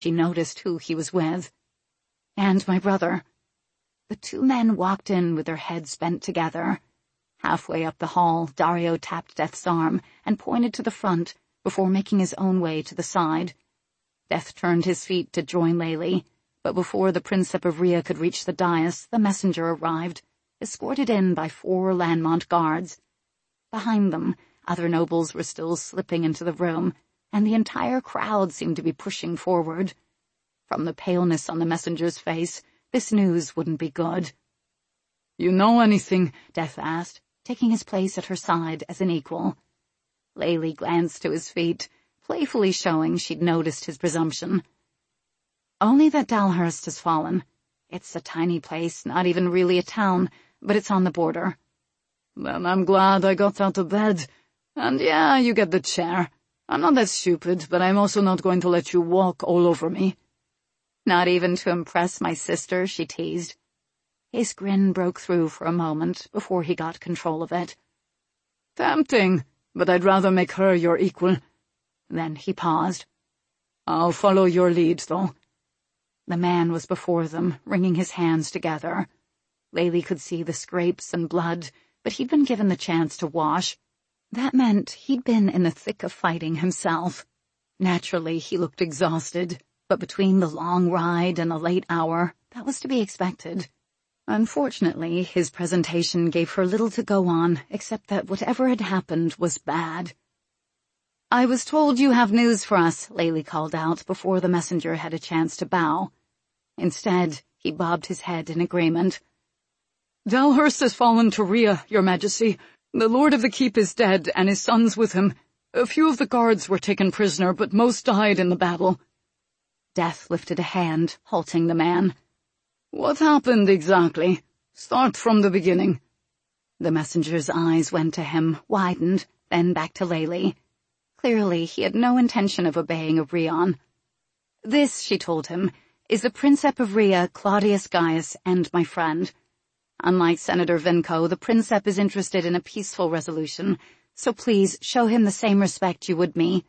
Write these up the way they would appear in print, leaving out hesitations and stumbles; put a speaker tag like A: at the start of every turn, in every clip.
A: She noticed who he was with. "And my brother." The two men walked in with their heads bent together. Halfway up the hall, Dario tapped Death's arm and pointed to the front before making his own way to the side. Death turned his feet to join Layli, but before the Princeps of Rhea could reach the dais, the messenger arrived, escorted in by 4 Lanmont guards. Behind them, other nobles were still slipping into the room, and the entire crowd seemed to be pushing forward. From the paleness on the messenger's face, this news wouldn't be good.
B: "You know anything?"
A: Death asked, taking his place at her side as an equal. Layli glanced to his feet, playfully showing she'd noticed his presumption. "Only that Dalhurst has fallen. It's a tiny place, not even really a town, but it's on the border."
B: "Then I'm glad I got out of bed. And yeah, you get the chair. I'm not that stupid, but I'm also not going to let you walk all over me."
A: "Not even to impress my sister," she teased. His grin broke through for a moment before he got control of it.
B: "Tempting, but I'd rather make her your equal."
A: Then he paused.
B: "I'll follow your lead, though."
A: The man was before them, wringing his hands together. Layli could see the scrapes and blood, but he'd been given the chance to wash. That meant he'd been in the thick of fighting himself. Naturally, he looked exhausted, but between the long ride and the late hour, that was to be expected. Unfortunately, his presentation gave her little to go on, except that whatever had happened was bad. "I was told you have news for us," Layli called out before the messenger had a chance to bow. Instead, he bobbed his head in agreement.
B: "Dalhurst has fallen to Rhea, Your Majesty. The Lord of the Keep is dead, and his sons with him. A few of the guards were taken prisoner, but most died in the battle."
A: Death lifted a hand, halting the man.
B: "What happened exactly? Start from the beginning."
A: The messenger's eyes went to him, widened, then back to Layli. Clearly, he had no intention of obeying a Rheon. "This," she told him, "is the Princeps of Rhea, Claudius Gaius, and my friend. Unlike Senator Vinco, the Princeps is interested in a peaceful resolution, so please show him the same respect you would me."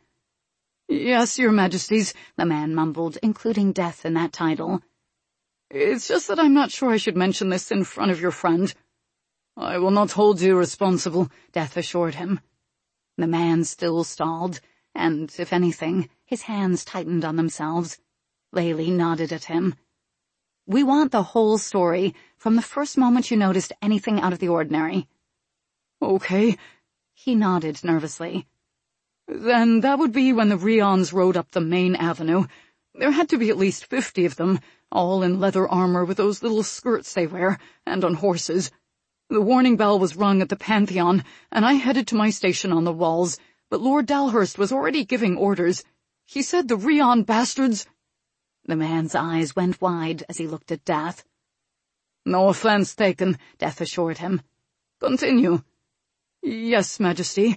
B: "Yes, Your Majesties,"
A: the man mumbled, including Death in that title.
B: "It's just that I'm not sure I should mention this in front of your friend." "I will not hold you responsible,"
A: Death assured him. The man still stalled, and, if anything, his hands tightened on themselves. Layli nodded at him. "We want the whole story, from the first moment you noticed anything out of the ordinary."
B: "Okay."
A: He nodded nervously.
B: "Then that would be when the Rheons rode up the main avenue. There had to be at least 50 of them, all in leather armor with those little skirts they wear, and on horses. The warning bell was rung at the Pantheon, and I headed to my station on the walls, but Lord Dalhurst was already giving orders. He said the Rheon bastards—"
A: The man's eyes went wide as he looked at Death.
B: "No offense taken," Death assured him. "Continue." "Yes, Majesty.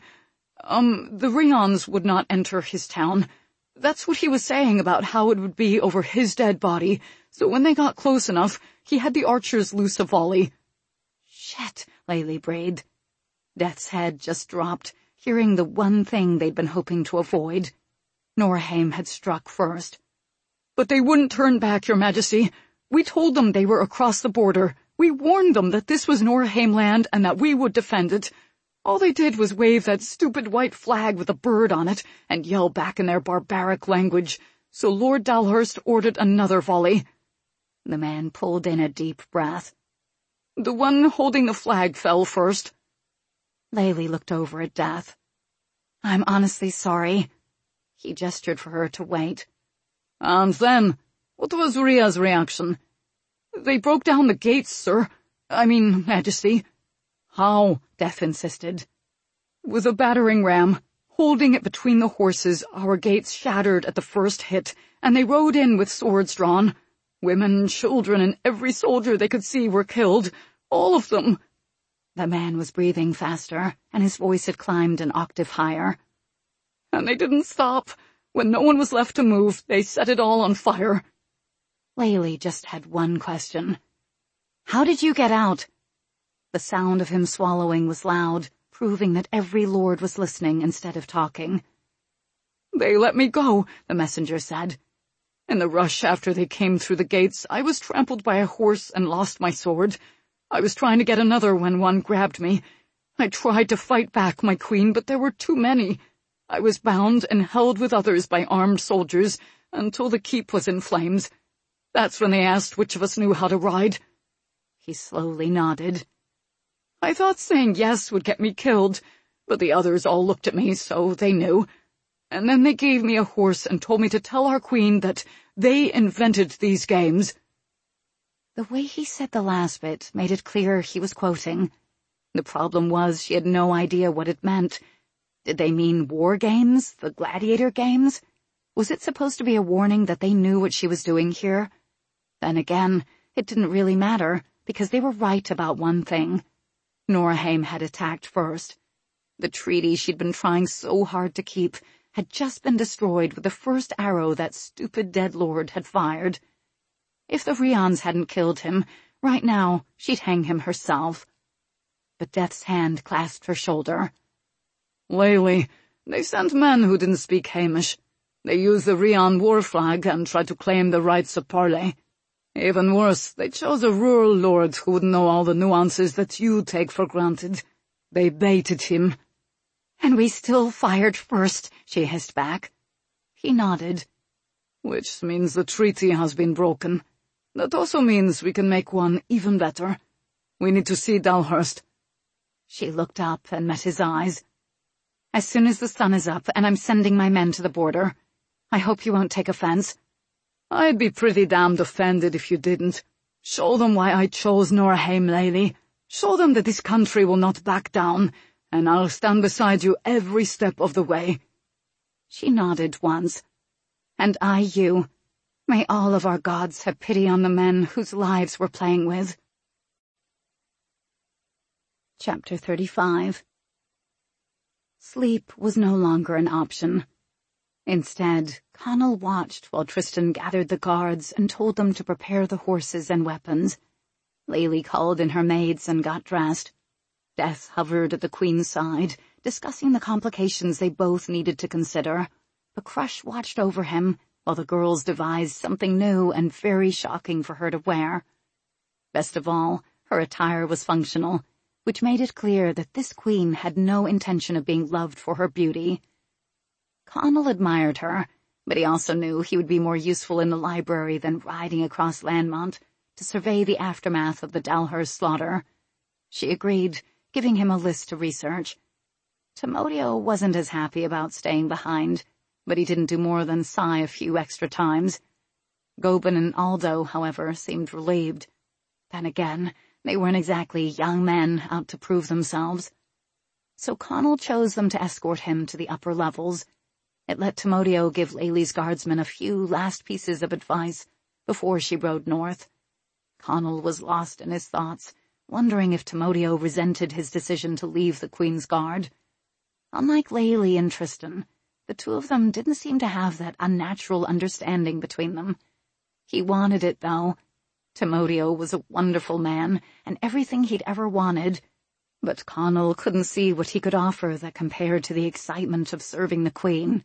B: The Rheons would not enter his town. That's what he was saying about how it would be over his dead body, so when they got close enough, he had the archers loose a volley."
A: "Shit," Layli breathed. Death's head just dropped, hearing the one thing they'd been hoping to avoid. Norhaim had struck first.
B: "But they wouldn't turn back, Your Majesty. We told them they were across the border. We warned them that this was Norhaim land and that we would defend it. All they did was wave that stupid white flag with a bird on it and yell back in their barbaric language, so Lord Dalhurst ordered another volley."
A: The man pulled in a deep breath.
B: "The one holding the flag fell first."
A: Layli looked over at Death. "I'm honestly sorry." He gestured for her to wait.
B: "And then, what was Rhea's reaction?" "They broke down the gates, sir. I mean, Majesty."
A: "How?" Death insisted.
B: "With a battering ram. Holding it between the horses, our gates shattered at the first hit, and they rode in with swords drawn. Women, children, and every soldier they could see were killed. All of them."
A: The man was breathing faster, and his voice had climbed an octave higher.
B: "And they didn't stop. When no one was left to move, they set it all on fire."
A: Layli just had one question. "How did you get out?" The sound of him swallowing was loud, proving that every lord was listening instead of talking.
B: "They let me go," the messenger said. In the rush after they came through the gates, I was trampled by a horse and lost my sword. I was trying to get another when one grabbed me. I tried to fight back, my queen, but there were too many. I was bound and held with others by armed soldiers until the keep was in flames. That's when they asked which of us knew how to ride."
A: He slowly nodded.
B: "I thought saying yes would get me killed, but the others all looked at me, so they knew. And then they gave me a horse and told me to tell our queen that they invented these games."
A: The way he said the last bit made it clear he was quoting. The problem was she had no idea what it meant. Did they mean war games, the gladiator games? Was it supposed to be a warning that they knew what she was doing here? Then again, it didn't really matter, because they were right about one thing. Norhaim had attacked first. The treaty she'd been trying so hard to keep had just been destroyed with the first arrow that stupid dead lord had fired. If the Rians hadn't killed him, right now she'd hang him herself. But Death's hand clasped her shoulder.
B: "Layli, they sent men who didn't speak Hamish. They used the Rian war flag and tried to claim the rights of parley. Even worse, they chose a rural lord who wouldn't know all the nuances that you take for granted. They baited him."
A: "And we still fired first," she hissed back. He nodded.
B: "Which means the treaty has been broken. That also means we can make one even better. We need to see Dalhurst."
A: She looked up and met his eyes. "As soon as the sun is up, and I'm sending my men to the border. I hope you won't take offense."
B: "I'd be pretty damned offended if you didn't. Show them why I chose Norhaim, Layli. Show them that this country will not back down, and I'll stand beside you every step of the way."
A: She nodded once. "And I you. May all of our gods have pity on the men whose lives we're playing with." Chapter 35. Sleep was no longer an option. Instead, Connell watched while Tristan gathered the guards and told them to prepare the horses and weapons. Layli called in her maids and got dressed. Death hovered at the queen's side, discussing the complications they both needed to consider. But Crush watched over him, while the girls devised something new and very shocking for her to wear. Best of all, her attire was functional, which made it clear that this queen had no intention of being loved for her beauty. Connell admired her, but he also knew he would be more useful in the library than riding across Landmont to survey the aftermath of the Dalhurst slaughter. She agreed, giving him a list to research. Timodio wasn't as happy about staying behind, but he didn't do more than sigh a few extra times. Gobin and Aldo, however, seemed relieved. Then again, they weren't exactly young men out to prove themselves. So Connell chose them to escort him to the upper levels. It let Timodio give Layli's guardsmen a few last pieces of advice before she rode north. Connell was lost in his thoughts, wondering if Timodio resented his decision to leave the Queen's Guard. Unlike Layli and Tristan, the two of them didn't seem to have that unnatural understanding between them. He wanted it, though. Timodio was a wonderful man, and everything he'd ever wanted, but Connell couldn't see what he could offer that compared to the excitement of serving the Queen.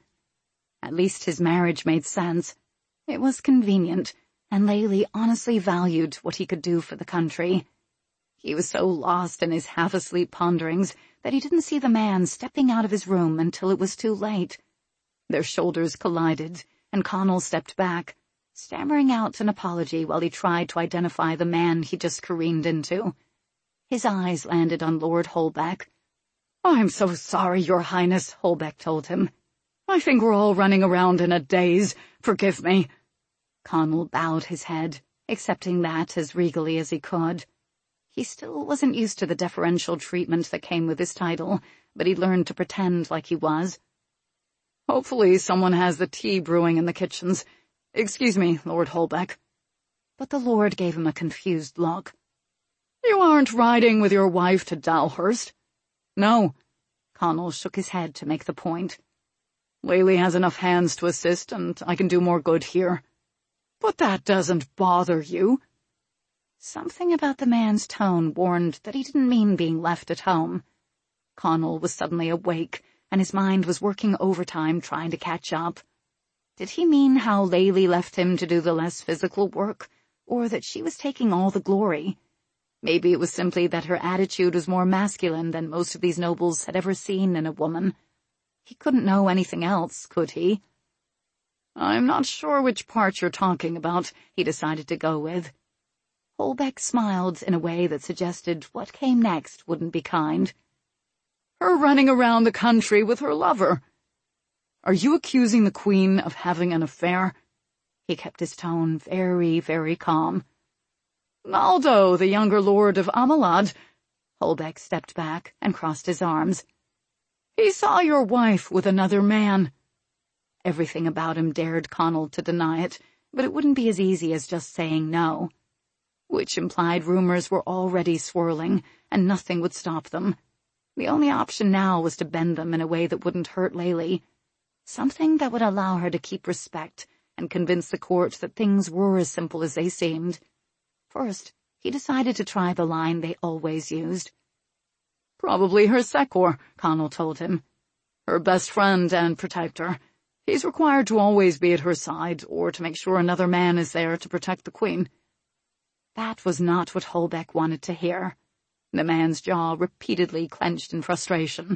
A: At least his marriage made sense. It was convenient, and Layli honestly valued what he could do for the country. He was so lost in his half-asleep ponderings that he didn't see the man stepping out of his room until it was too late. Their shoulders collided, and Connell stepped back, stammering out an apology while he tried to identify the man he just careened into. His eyes landed on Lord Holbeck.
B: "I'm so sorry, Your Highness," Holbeck told him. "I think we're all running around in a daze. Forgive me."
A: Connell bowed his head, accepting that as regally as he could. He still wasn't used to the deferential treatment that came with his title, but he learned to pretend like he was.
B: "Hopefully someone has the tea brewing in the kitchens. Excuse me, Lord Holbeck."
A: But the Lord gave him a confused look.
B: "You aren't riding with your wife to Dalhurst?"
A: "No." Connell shook his head to make the point.
B: "Layli has enough hands to assist, and I can do more good here." "But that doesn't bother you?"
A: Something about the man's tone warned that he didn't mean being left at home. Connell was suddenly awake, and his mind was working overtime trying to catch up. Did he mean how Layli left him to do the less physical work, or that she was taking all the glory? Maybe it was simply that her attitude was more masculine than most of these nobles had ever seen in a woman. He couldn't know anything else, could he?
B: I'm not sure which part you're talking about,
A: he decided to go with. Holbeck smiled in a way that suggested what came next wouldn't be kind.
B: Her running around the country with her lover. Are you accusing the Queen of having an affair?
A: He kept his tone very, very calm.
B: Naldo, the younger lord of Amalad.
A: Holbeck stepped back and crossed his arms.
B: He saw your wife with another man.
A: Everything about him dared Connell to deny it, but it wouldn't be as easy as just saying no. Which implied rumors were already swirling, and nothing would stop them. The only option now was to bend them in a way that wouldn't hurt Layli. Something that would allow her to keep respect and convince the court that things were as simple as they seemed. First, he decided to try the line they always used.
B: Probably her Secor, Connell told him. Her best friend and protector. He's required to always be at her side, or to make sure another man is there to protect the Queen.
A: That was not what Holbeck wanted to hear. The man's jaw repeatedly clenched in frustration.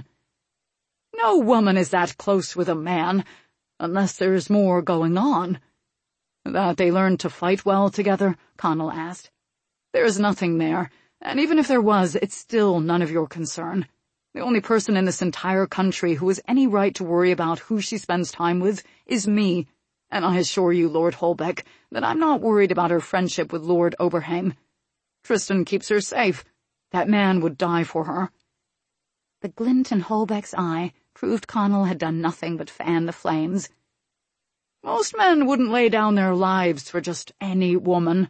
B: No woman is that close with a man, unless there's more going on. That they learned to fight well together? Connell asked. There's nothing there, and even if there was, it's still none of your concern. The only person in this entire country who has any right to worry about who she spends time with is me, and I assure you, Lord Holbeck, that I'm not worried about her friendship with Lord Oberheim. Tristan keeps her safe. That man would die for her.
A: The glint in Holbeck's eye proved Connell had done nothing but fan the flames.
B: Most men wouldn't lay down their lives for just any woman.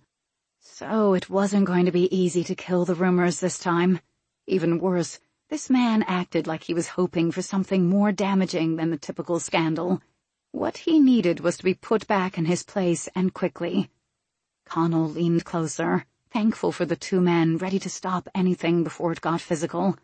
A: So it wasn't going to be easy to kill the rumors this time. Even worse, this man acted like he was hoping for something more damaging than the typical scandal. What he needed was to be put back in his place, and quickly. Connell leaned closer, thankful for the two men ready to stop anything before it got physical.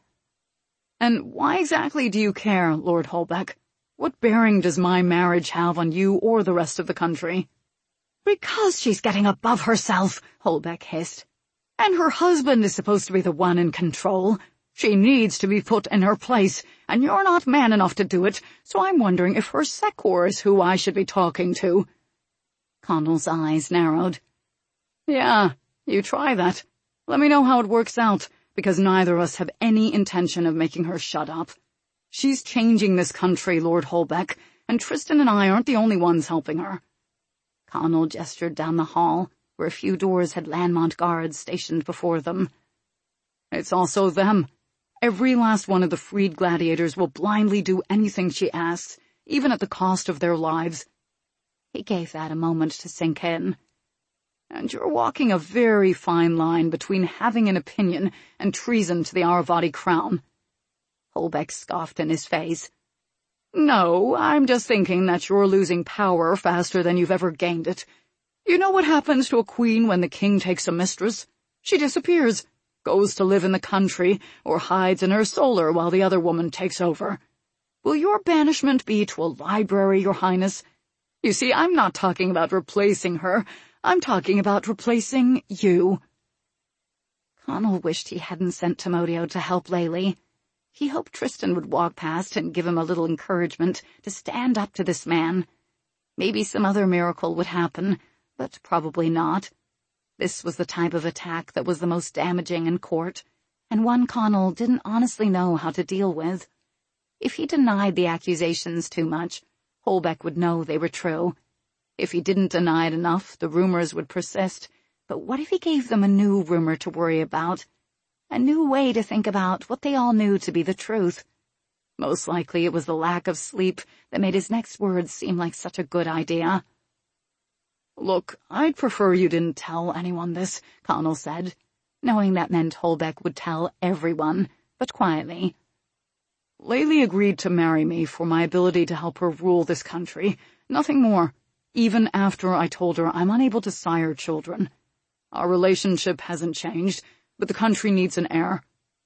B: And why exactly do you care, Lord Holbeck? What bearing does my marriage have on you or the rest of the country?
A: Because she's getting above herself, Holbeck hissed.
B: And her husband is supposed to be the one in control. She needs to be put in her place, and you're not man enough to do it, so I'm wondering if her Secor is who I should be talking to.
A: Connell's eyes narrowed.
B: Yeah, you try that. Let me know how it works out, because neither of us have any intention of making her shut up. She's changing this country, Lord Holbeck, and Tristan and I aren't the only ones helping her.
A: Connell gestured down the hall, where a few doors had Landmont guards stationed before them.
B: It's also them. Every last one of the freed gladiators will blindly do anything she asks, even at the cost of their lives.
A: He gave that a moment to sink in.
B: And you're walking a very fine line between having an opinion and treason to the Aravati crown.
A: Holbeck scoffed in his face.
B: No, I'm just thinking that you're losing power faster than you've ever gained it. You know what happens to a queen when the king takes a mistress? She disappears, goes to live in the country, or hides in her solar while the other woman takes over. Will your banishment be to a library, Your Highness? You see, I'm not talking about replacing her. I'm talking about replacing you.
A: Connell wished he hadn't sent Timodio to help Layli. He hoped Tristan would walk past and give him a little encouragement to stand up to this man. Maybe some other miracle would happen, but probably not. This was the type of attack that was the most damaging in court, and one Connell didn't honestly know how to deal with. If he denied the accusations too much, Holbeck would know they were true. If he didn't deny it enough, the rumors would persist. But what if he gave them a new rumor to worry about? A new way to think about what they all knew to be the truth. Most likely it was the lack of sleep that made his next words seem like such a good idea.
B: Look, I'd prefer you didn't tell anyone this, Connell said,
A: knowing that meant Holbeck would tell everyone, but quietly.
B: Layli agreed to marry me for my ability to help her rule this country, nothing more, even after I told her I'm unable to sire children. Our relationship hasn't changed, but the country needs an heir.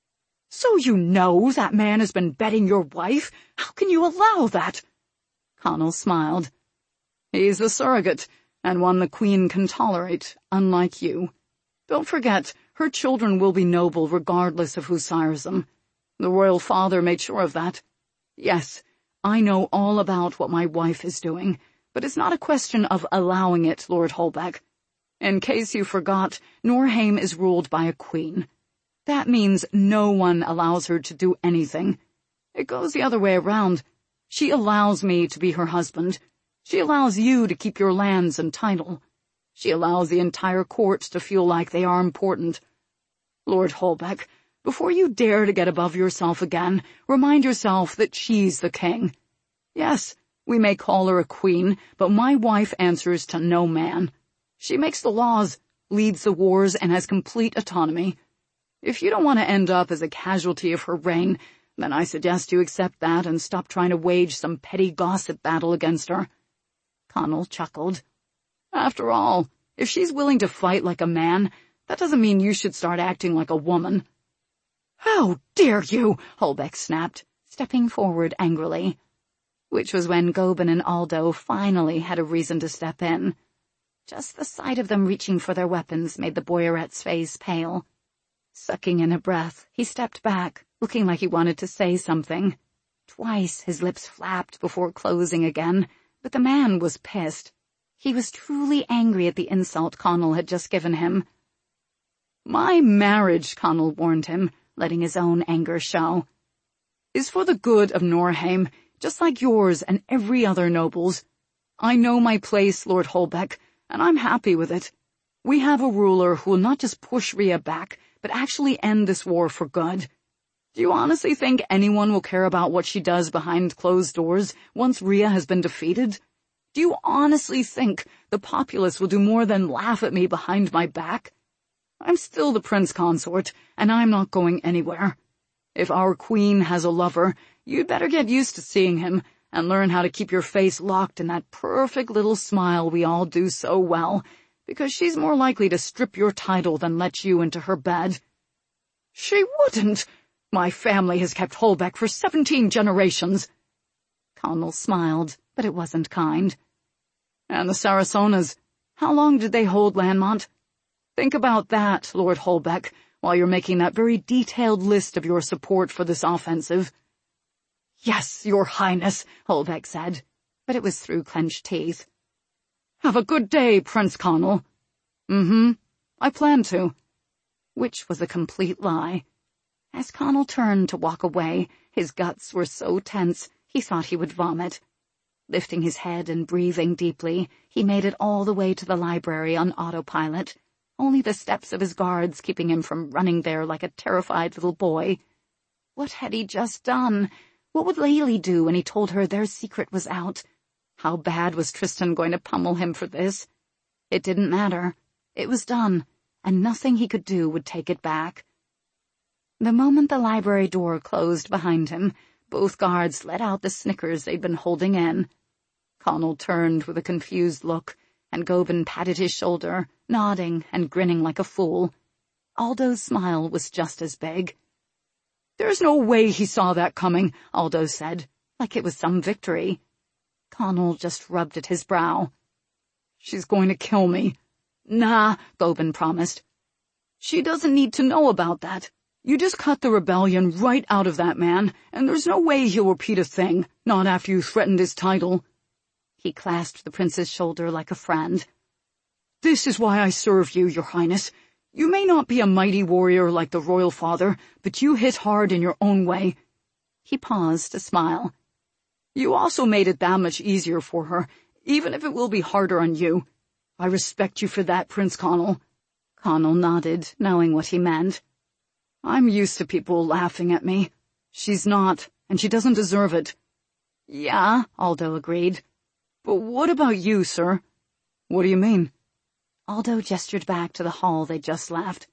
C: So you know that man has been betting your wife? How can you allow that?
A: Connell smiled.
B: He's a surrogate, and one the Queen can tolerate, unlike you. Don't forget, her children will be noble regardless of who sires them. The royal father made sure of that. Yes, I know all about what my wife is doing, but it's not a question of allowing it, Lord Holbeck. In case you forgot, Norhaim is ruled by a queen. That means no one allows her to do anything. It goes the other way around. She allows me to be her husband. She allows you to keep your lands and title. She allows the entire court to feel like they are important. Lord Holbeck, before you dare to get above yourself again, remind yourself that she's the king. Yes, we may call her a queen, but my wife answers to no man. She makes the laws, leads the wars, and has complete autonomy. If you don't want to end up as a casualty of her reign, then I suggest you accept that and stop trying to wage some petty gossip battle against her. Connell chuckled. After all, if she's willing to fight like a man, that doesn't mean you should start acting like a woman.
C: How dare you!
A: Holbeck snapped, stepping forward angrily. Which was when Gobin and Aldo finally had a reason to step in. Just the sight of them reaching for their weapons made the Boyeret's face pale. Sucking in a breath, he stepped back, looking like he wanted to say something. Twice his lips flapped before closing again, but the man was pissed. He was truly angry at the insult Connell had just given him.
B: My marriage, Connell warned him, letting his own anger show, is for the good of Norhaim, just like yours and every other noble's. I know my place, Lord Holbeck, and I'm happy with it. We have a ruler who will not just push Rhea back, but actually end this war for good. Do you honestly think anyone will care about what she does behind closed doors once Rhea has been defeated? Do you honestly think the populace will do more than laugh at me behind my back? I'm still the prince consort, and I'm not going anywhere. If our queen has a lover, you'd better get used to seeing him and learn how to keep your face locked in that perfect little smile we all do so well, because she's more likely to strip your title than let you into her bed.
C: She wouldn't. My family has kept Holbeck for 17 generations.
A: Connell smiled, but it wasn't kind.
B: And the Sarasonas, how long did they hold Lanmont? Think about that, Lord Holbeck, while you're making that very detailed list of your support for this offensive.
C: Yes, Your Highness,
A: Holbeck said, but it was through clenched teeth.
C: Have a good day, Prince Connell.
B: I plan to.
A: Which was a complete lie. As Connell turned to walk away, his guts were so tense he thought he would vomit. Lifting his head and breathing deeply, he made it all the way to the library on autopilot, only the steps of his guards keeping him from running there like a terrified little boy. What had he just done? What would Layli do when he told her their secret was out? How bad was Tristan going to pummel him for this? It didn't matter. It was done, and nothing he could do would take it back. The moment the library door closed behind him, both guards let out the snickers they'd been holding in. Connell turned with a confused look, and Gobin patted his shoulder, nodding and grinning like a fool. Aldo's smile was just as big.
C: There's no way he saw that coming,
A: Aldo said, like it was some victory. Connell just rubbed at his brow.
B: She's going to kill me.
A: Nah, Gobin promised.
B: She doesn't need to know about that. You just cut the rebellion right out of that man, and there's no way he'll repeat a thing, not after you threatened his title.
A: He clasped the prince's shoulder like a friend.
B: This is why I serve you, Your Highness. You may not be a mighty warrior like the royal father, but you hit hard in your own way.
A: He paused to smile.
B: You also made it that much easier for her, even if it will be harder on you. I respect you for that, Prince Connell.
A: Connell nodded, knowing what he meant.
B: I'm used to people laughing at me. She's not, and she doesn't deserve it.
A: Yeah, Aldo agreed.
B: But what about you, sir? What do you mean?
A: Aldo gestured back to the hall they'd just left.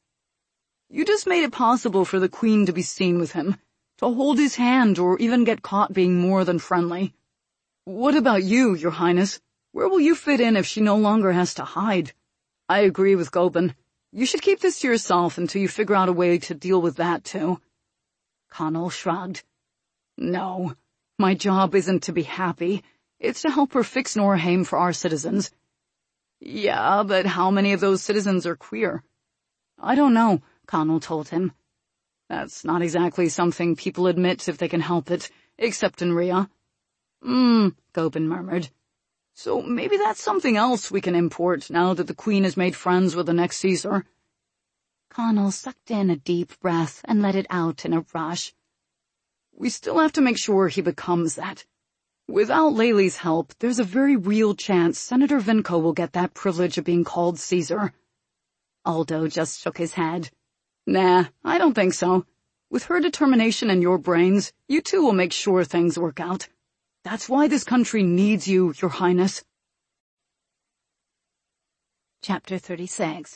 B: You just made it possible for the Queen to be seen with him, to hold his hand or even get caught being more than friendly. What about you, Your Highness? Where will you fit in if she no longer has to hide? I agree with Gobin. You should keep this to yourself until you figure out a way to deal with that, too.
A: Connell shrugged.
B: No, my job isn't to be happy. It's to help her fix Norheim for our citizens. Yeah, but how many of those citizens are queer? I don't know, Connell told him. That's not exactly something people admit if they can help it, except in Rhea. Gobin murmured. So maybe that's something else we can import now that the Queen has made friends with the next Caesar.
A: Connell sucked in a deep breath and let it out in a rush.
B: We still have to make sure he becomes that. Without Layli's help, there's a very real chance Senator Vinco will get that privilege of being called Caesar.
A: Aldo just shook his head.
B: Nah, I don't think so. With her determination and your brains, you two will make sure things work out. That's why this country needs you, Your Highness.
A: Chapter 36.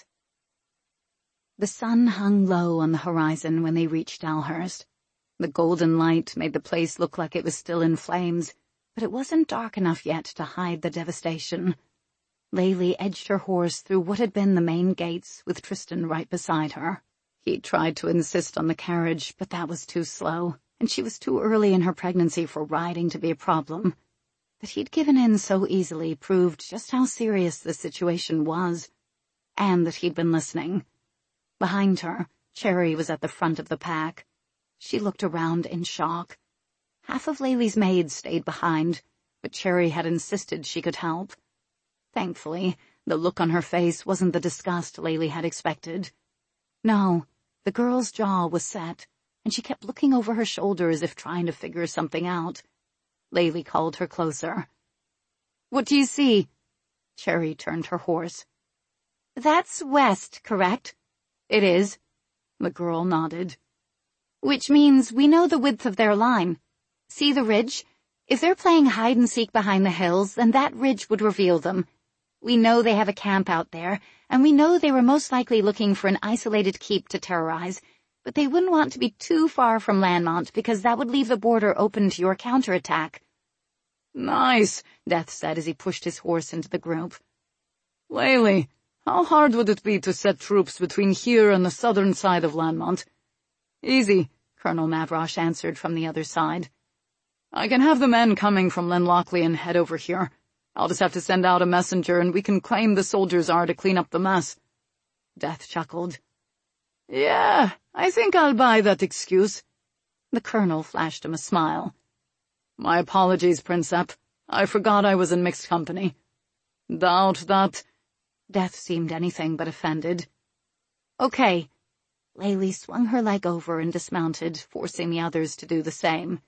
A: The sun hung low on the horizon when they reached Dalhurst. The golden light made the place look like it was still in flames, but it wasn't dark enough yet to hide the devastation. Layli edged her horse through what had been the main gates, with Tristan right beside her. He tried to insist on the carriage, but that was too slow, and she was too early in her pregnancy for riding to be a problem. That he'd given in so easily proved just how serious the situation was, and that he'd been listening. Behind her, Cherry was at the front of the pack. She looked around in shock. Half of Layli's maids stayed behind, but Cherry had insisted she could help. Thankfully, the look on her face wasn't the disgust Layli had expected. No, the girl's jaw was set, and she kept looking over her shoulder as if trying to figure something out. Layli called her closer. "What do you see?" Cherry turned her horse. "That's west, correct?"
B: "It is." The girl nodded.
A: "Which means we know the width of their line. See the ridge? If they're playing hide-and-seek behind the hills, then that ridge would reveal them. We know they have a camp out there, and we know they were most likely looking for an isolated keep to terrorize, but they wouldn't want to be too far from Landmont because that would leave the border open to your counterattack."
B: "Nice," Death said as he pushed his horse into the group. "Layli, how hard would it be to set troops between here and the southern side of Landmont?" "Easy," Colonel Mavrosh answered from the other side. "I can have the men coming from Lenlocklean head over here. I'll just have to send out a messenger and we can claim the soldiers are to clean up the mess." Death chuckled. "Yeah, I think I'll buy that excuse." The colonel flashed him a smile. "My apologies, Princep. I forgot I was in mixed company." "Doubt that."
A: Death seemed anything but offended. "Okay." Layli swung her leg over and dismounted, forcing the others to do the same.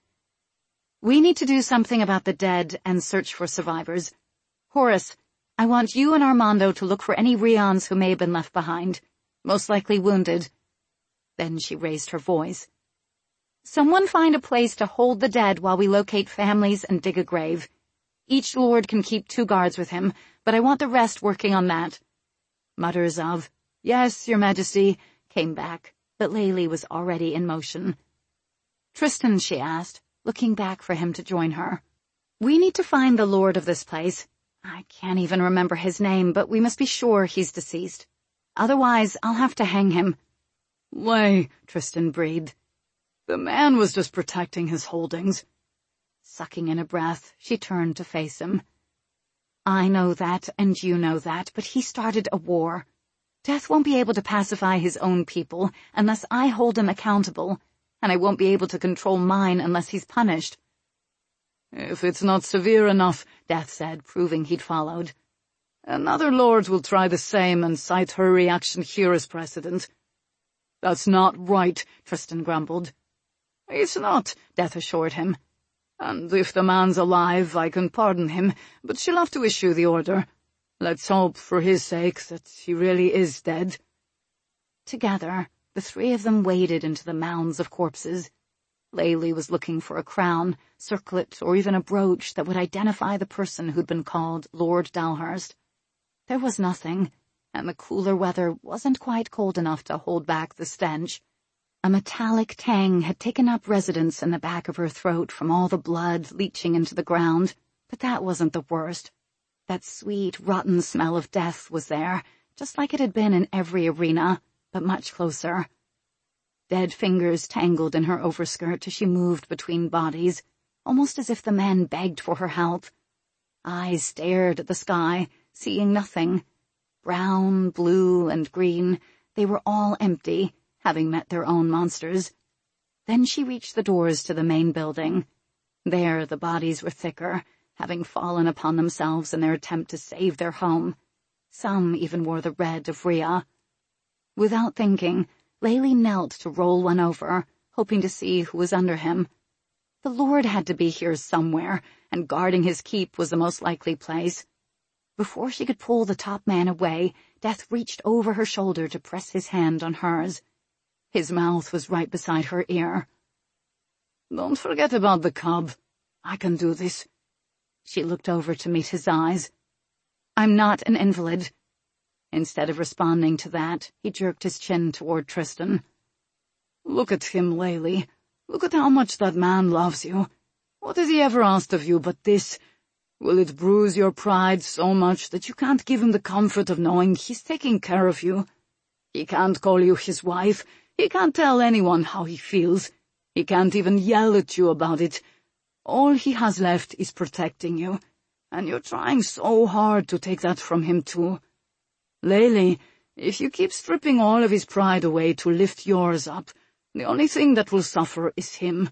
A: "We need to do something about the dead and search for survivors. Horace, I want you and Armando to look for any Rions who may have been left behind, most likely wounded." Then she raised her voice. "Someone find a place to hold the dead while we locate families and dig a grave. Each lord can keep 2 guards with him, but I want the rest working on that." Mutters of, "Yes, Your Majesty," came back, but Layli was already in motion. "Tristan," she asked, looking back for him to join her. "We need to find the lord of this place. I can't even remember his name, but we must be sure he's deceased. Otherwise, I'll have to hang him."
B: "Lay," Tristan breathed. "The man was just protecting his holdings."
A: Sucking in a breath, she turned to face him. "I know that, and you know that, but he started a war. Death won't be able to pacify his own people unless I hold him accountable, and I won't be able to control mine unless he's punished."
B: "If it's not severe enough," Death said, proving he'd followed. "Another lord will try the same and cite her reaction here as precedent." "That's not right," Tristan grumbled. "It's not," Death assured him. "And if the man's alive, I can pardon him, but she'll have to issue the order. Let's hope, for his sake, that he really is dead."
A: Together, the 3 of them waded into the mounds of corpses. Layli was looking for a crown, circlet, or even a brooch that would identify the person who'd been called Lord Dalhurst. There was nothing, and the cooler weather wasn't quite cold enough to hold back the stench. A metallic tang had taken up residence in the back of her throat from all the blood leaching into the ground, but that wasn't the worst. That sweet, rotten smell of death was there, just like it had been in every arena, but much closer. Dead fingers tangled in her overskirt as she moved between bodies, almost as if the men begged for her help. Eyes stared at the sky, seeing nothing. Brown, blue, and green, they were all empty, having met their own monsters. Then she reached the doors to the main building. There the bodies were thicker, having fallen upon themselves in their attempt to save their home. Some even wore the red of Rhea. Without thinking, Layli knelt to roll one over, hoping to see who was under him. The Lord had to be here somewhere, and guarding his keep was the most likely place. Before she could pull the top man away, Death reached over her shoulder to press his hand on hers. His mouth was right beside her ear.
B: "Don't forget about the cub. I can do this."
A: She looked over to meet his eyes. "I'm not an invalid." Instead of responding to that, he jerked his chin toward Tristan.
B: "Look at him, Layli. Look at how much that man loves you. What has he ever asked of you but this? Will it bruise your pride so much that you can't give him the comfort of knowing he's taking care of you? He can't call you his wife. He can't tell anyone how he feels. He can't even yell at you about it. All he has left is protecting you, and you're trying so hard to take that from him too. Layli, if you keep stripping all of his pride away to lift yours up, the only thing that will suffer is him."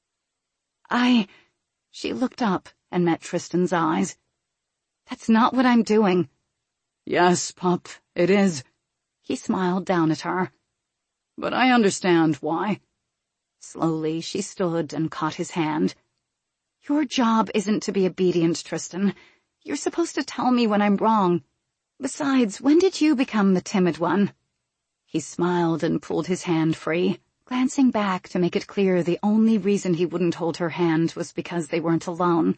A: She looked up and met Tristan's eyes. "That's not what I'm doing."
B: "Yes, pup, it is."
A: He smiled down at her.
B: "But I understand why."
A: Slowly she stood and caught his hand. "Your job isn't to be obedient, Tristan. You're supposed to tell me when I'm wrong. Besides, when did you become the timid one?" He smiled and pulled his hand free, glancing back to make it clear the only reason he wouldn't hold her hand was because they weren't alone.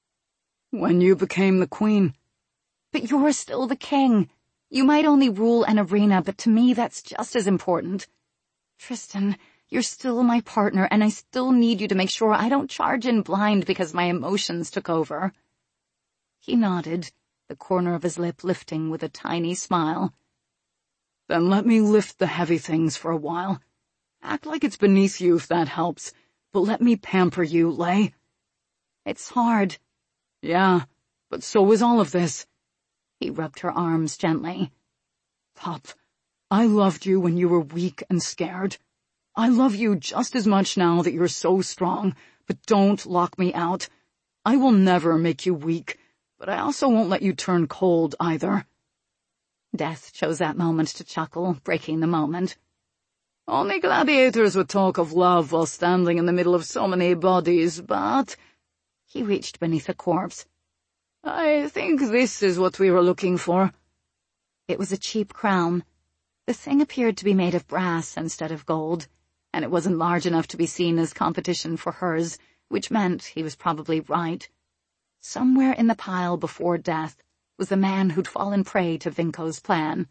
B: "When you became the queen."
A: "But you're still the king. You might only rule an arena, but to me that's just as important. Tristan, you're still my partner, and I still need you to make sure I don't charge in blind because my emotions took over." He nodded, the corner of his lip lifting with a tiny smile.
B: "Then let me lift the heavy things for a while. Act like it's beneath you if that helps, but let me pamper you, Lay."
A: "It's hard."
B: "Yeah, but so is all of this."
A: He rubbed her arms gently.
B: "Pup, I loved you when you were weak and scared. I love you just as much now that you're so strong, but don't lock me out. I will never make you weak, but I also won't let you turn cold either."
A: Death chose that moment to chuckle, breaking the moment.
B: "Only gladiators would talk of love while standing in the middle of so many bodies, but—"
A: He reached beneath a corpse.
B: "I think this is what we were looking for."
A: It was a cheap crown. The thing appeared to be made of brass instead of gold, and it wasn't large enough to be seen as competition for hers, which meant he was probably right. Somewhere in the pile before Death was the man who'd fallen prey to Vinko's plan.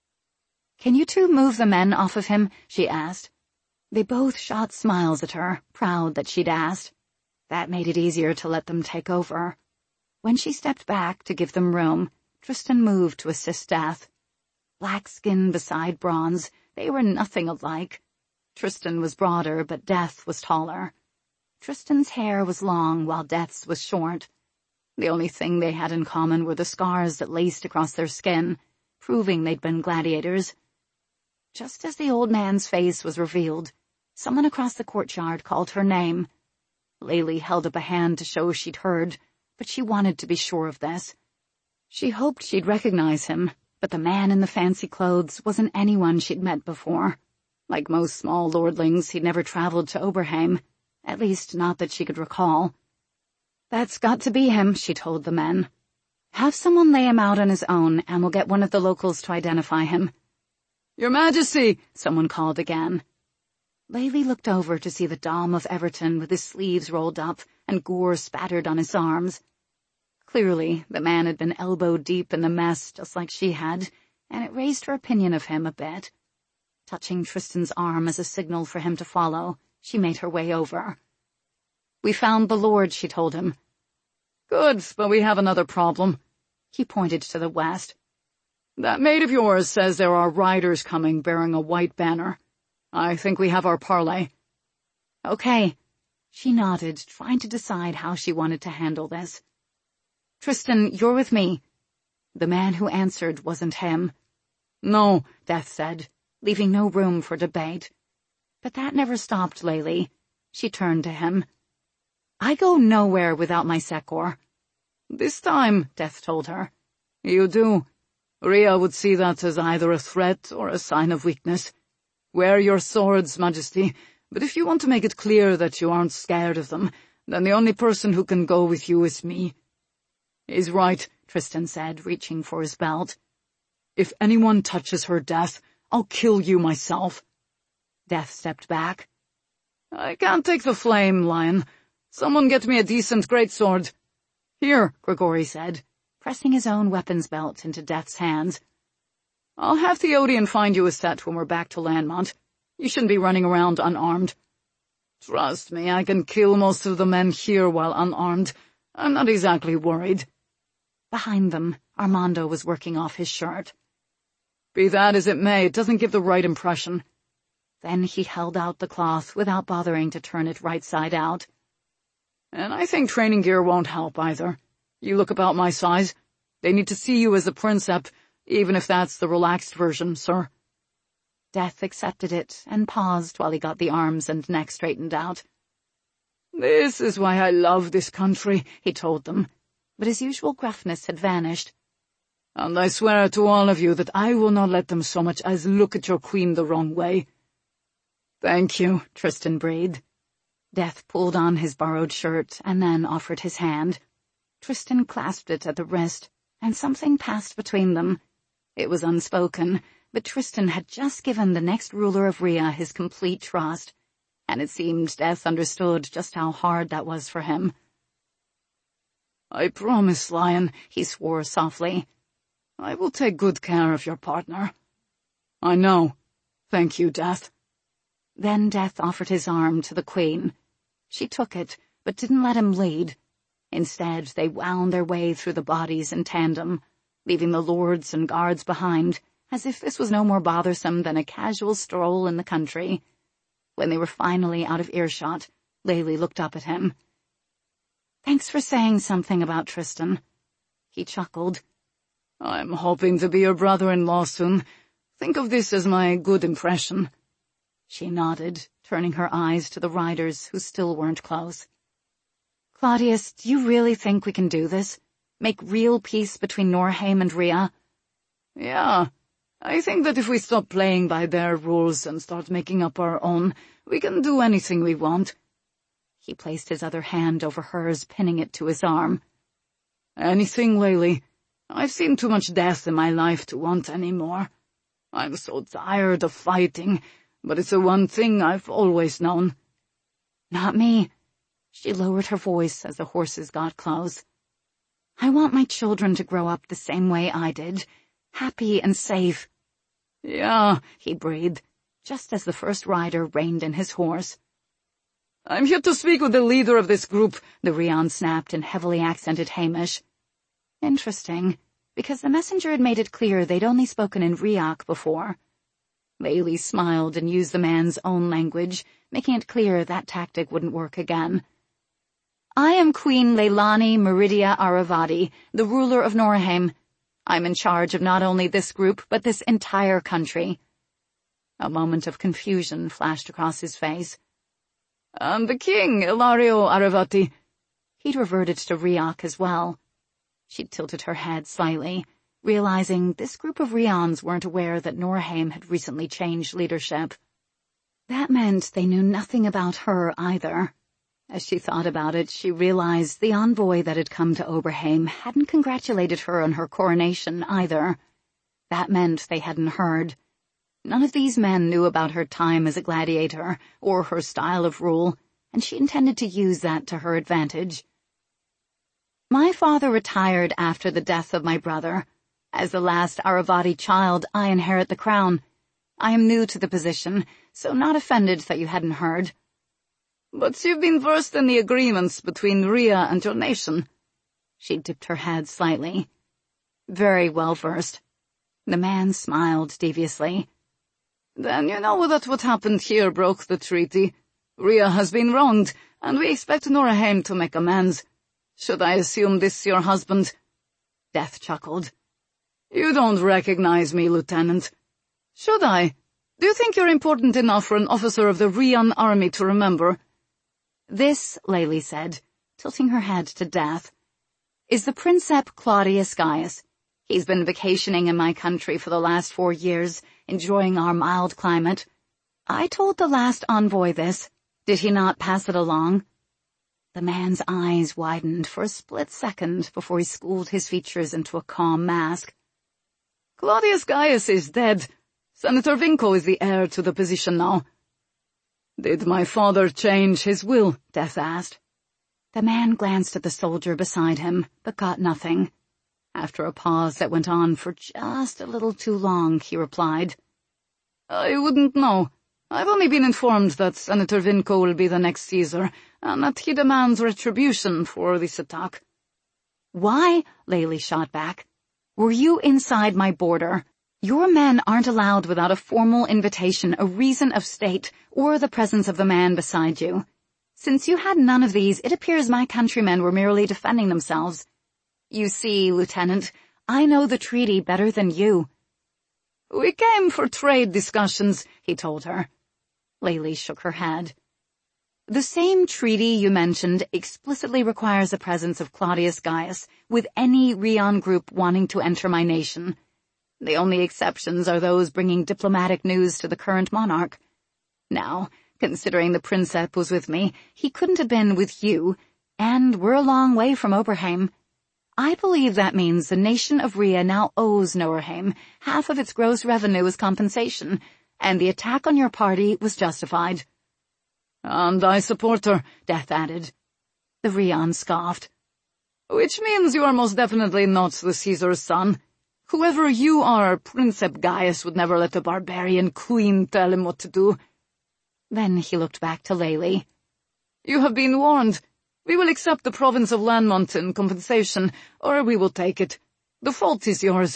A: "Can you two move the men off of him?" she asked. They both shot smiles at her, proud that she'd asked. That made it easier to let them take over. When she stepped back to give them room, Tristan moved to assist Death. Black skin beside bronze, they were nothing alike. Tristan was broader, but Death was taller. Tristan's hair was long, while Death's was short. The only thing they had in common were the scars that laced across their skin, proving they'd been gladiators. Just as the old man's face was revealed, someone across the courtyard called her name. Layli held up a hand to show she'd heard, but she wanted to be sure of this. She hoped she'd recognize him, but the man in the fancy clothes wasn't anyone she'd met before. Like most small lordlings, he'd never traveled to Oberheim, at least not that she could recall. "That's got to be him," she told the men. "Have someone lay him out on his own, and we'll get one of the locals to identify him."
B: "Your Majesty!" someone
A: called again. Layli looked over to see the Dom of Everton with his sleeves rolled up and gore spattered on his arms. Clearly, the man had been elbow-deep in the mess just like she had, and it raised her opinion of him a bit. Touching Tristan's arm as a signal for him to follow, she made her way over. "We found the Lord," she told him.
B: "Good, but we have another problem."
A: He pointed to the west.
B: "That maid of yours says there are riders coming bearing a white banner. I think we have our parley."
A: "Okay." She nodded, trying to decide how she wanted to handle this. Tristan, you're with me." The man who answered wasn't him.
B: "No," Death said,
A: leaving no room for debate. But that never stopped Layli. She turned to him. "I go nowhere without my Secor."
B: "This time," Death told her, "you do. Rhea would see that as either a threat or a sign of weakness. Wear your swords, Majesty, but if you want to make it clear that you aren't scared of them, then the only person who can go with you is me."
A: "He's right," Tristan said, reaching for his belt.
B: "If anyone touches her, Death, I'll kill you myself."
A: Death stepped back.
B: "I can't take the flame, Lion. Someone get me a decent greatsword."
A: "Here," Grigori said, pressing his own weapons belt into Death's hands.
B: "I'll have Theodian find you a set when we're back to Landmont. You shouldn't be running around unarmed. Trust me, I can kill most of the men here while unarmed. I'm not exactly worried."
A: Behind them, Armando was working off his shirt.
B: "Be that as it may, it doesn't give the right impression."
A: Then he held out the cloth without bothering to turn it right side out.
B: "And I think training gear won't help either. You look about my size. They need to see you as a princeps, even if that's the relaxed version, sir."
A: Death accepted it and paused while he got the arms and neck straightened out.
B: "This is why I love this country," he told them,
A: but his usual gruffness had vanished.
B: "And I swear to all of you that I will not let them so much as look at your queen the wrong way."
A: "Thank you," Tristan breathed. Death pulled on his borrowed shirt and then offered his hand. Tristan clasped it at the wrist, and something passed between them. It was unspoken, but Tristan had just given the next ruler of Rhea his complete trust, and it seemed Death understood just how hard that was for him.
B: "I promise, Lion," he swore softly. "I will take good care of your partner." "I know. Thank you, Death."
A: Then Death offered his arm to the Queen. She took it, but didn't let him lead. Instead, they wound their way through the bodies in tandem, leaving the lords and guards behind, as if this was no more bothersome than a casual stroll in the country. When they were finally out of earshot, Layli looked up at him. "Thanks for saying something about Tristan." He chuckled.
B: "I'm hoping to be your brother-in-law soon. Think of this as my good impression."
A: She nodded, turning her eyes to the riders who still weren't close. "Claudius, do you really think we can do this? Make real peace between Norheim and Rhea?"
B: "Yeah. I think that if we stop playing by their rules and start making up our own, we can do anything we want."
A: He placed his other hand over hers, pinning it to his arm.
B: "Anything, Layli. I've seen too much death in my life to want any more. I'm so tired of fighting, but it's the one thing I've always known."
A: "Not me." She lowered her voice as the horses got close. "I want my children to grow up the same way I did, happy and safe."
B: "Yeah,"
A: he breathed, just as the first rider reined in his horse.
B: "I'm here to speak with the leader of this group,"
A: the Rian snapped in heavily accented Hamish. Interesting, because the messenger had made it clear they'd only spoken in Riak before. Layli smiled and used the man's own language, making it clear that tactic wouldn't work again. "I am Queen Leilani Meridia Aravati, the ruler of Norheim. I'm in charge of not only this group, but this entire country." A moment of confusion flashed across his face.
B: "And the king, Ilario Aravati."
A: He'd reverted to Riak as well. She tilted her head slightly, realizing this group of Rians weren't aware that Norheim had recently changed leadership. That meant they knew nothing about her either. As she thought about it, she realized the envoy that had come to Oberheim hadn't congratulated her on her coronation either. That meant they hadn't heard. None of these men knew about her time as a gladiator or her style of rule, and she intended to use that to her advantage. "My father retired after the death of my brother. As the last Aravati child, I inherit the crown. I am new to the position, so not offended that you hadn't heard."
B: "But you've been versed in the agreements between Rhea and your nation."
A: She dipped her head slightly. "Very well versed." The man smiled deviously.
B: "Then you know that what happened here broke the treaty. Rhea has been wronged, and we expect Norheim to make amends. Should I assume this your husband?"
A: Death chuckled.
B: You don't recognize me, Lieutenant. Should I? Do you think you're important enough for an officer of the Rion army to remember?
A: This, Layli said, tilting her head to Death, is the Princeps Claudius Gaius. He's been vacationing in my country for the last 4 years, enjoying our mild climate. I told the last envoy this. Did he not pass it along? The man's eyes widened for a split second before he schooled his features into a calm mask.
B: Claudius Gaius is dead. Senator Vinco is the heir to the position now. Did my father change his will? Death asked.
A: The man glanced at the soldier beside him, but got nothing. After a pause that went on for just a little too long, he replied,
B: I wouldn't know. I've only been informed that Senator Vinco will be the next Caesar, and that he demands retribution for this attack.
A: Why? Layli shot back. Were you inside my border? Your men aren't allowed without a formal invitation, a reason of state, or the presence of the man beside you. Since you had none of these, it appears my countrymen were merely defending themselves. You see, Lieutenant, I know the treaty better than you.
B: We came for trade discussions, he told her.
A: Layli shook her head. The same treaty you mentioned explicitly requires the presence of Claudius Gaius with any Rion group wanting to enter my nation. The only exceptions are those bringing diplomatic news to the current monarch. Now, considering the Princeps was with me, he couldn't have been with you, and we're a long way from Oberheim. I believe that means the nation of Rhea now owes Noerheim half of its gross revenue as compensation, and the attack on your party was justified.
B: And I support her, Death added.
A: The Rion scoffed.
B: Which means you are most definitely not the Caesar's son. Whoever you are, Princeps Gaius would never let a barbarian queen tell him what to do.
A: Then he looked back to Layli.
B: You have been warned. We will accept the province of Lanmont in compensation, or we will take it. The fault is yours.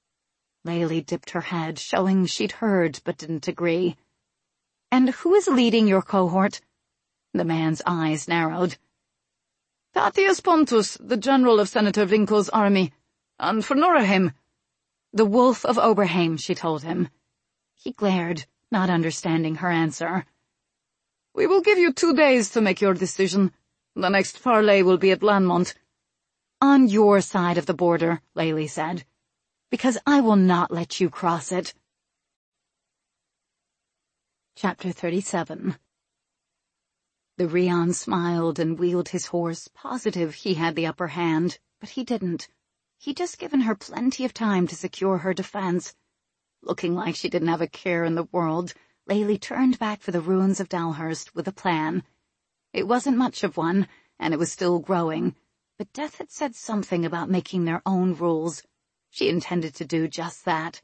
A: Layli dipped her head, showing she'd heard but didn't agree. And who is leading your cohort? The man's eyes narrowed.
B: Tatius Pontus, the general of Senator Vinco's army, and for Noerheim.
A: The Wolf of Oberheim, she told him. He glared, not understanding her answer.
B: We will give you 2 days to make your decision. The next parley will be at Lanmont.
A: On your side of the border, Layli said, because I will not let you cross it. Chapter 37. The Rion smiled and wheeled his horse, positive he had the upper hand, but he didn't. He'd just given her plenty of time to secure her defense. Looking like she didn't have a care in the world, Layli turned back for the ruins of Dalhurst with a plan. It wasn't much of one, and it was still growing, but Death had said something about making their own rules. She intended to do just that.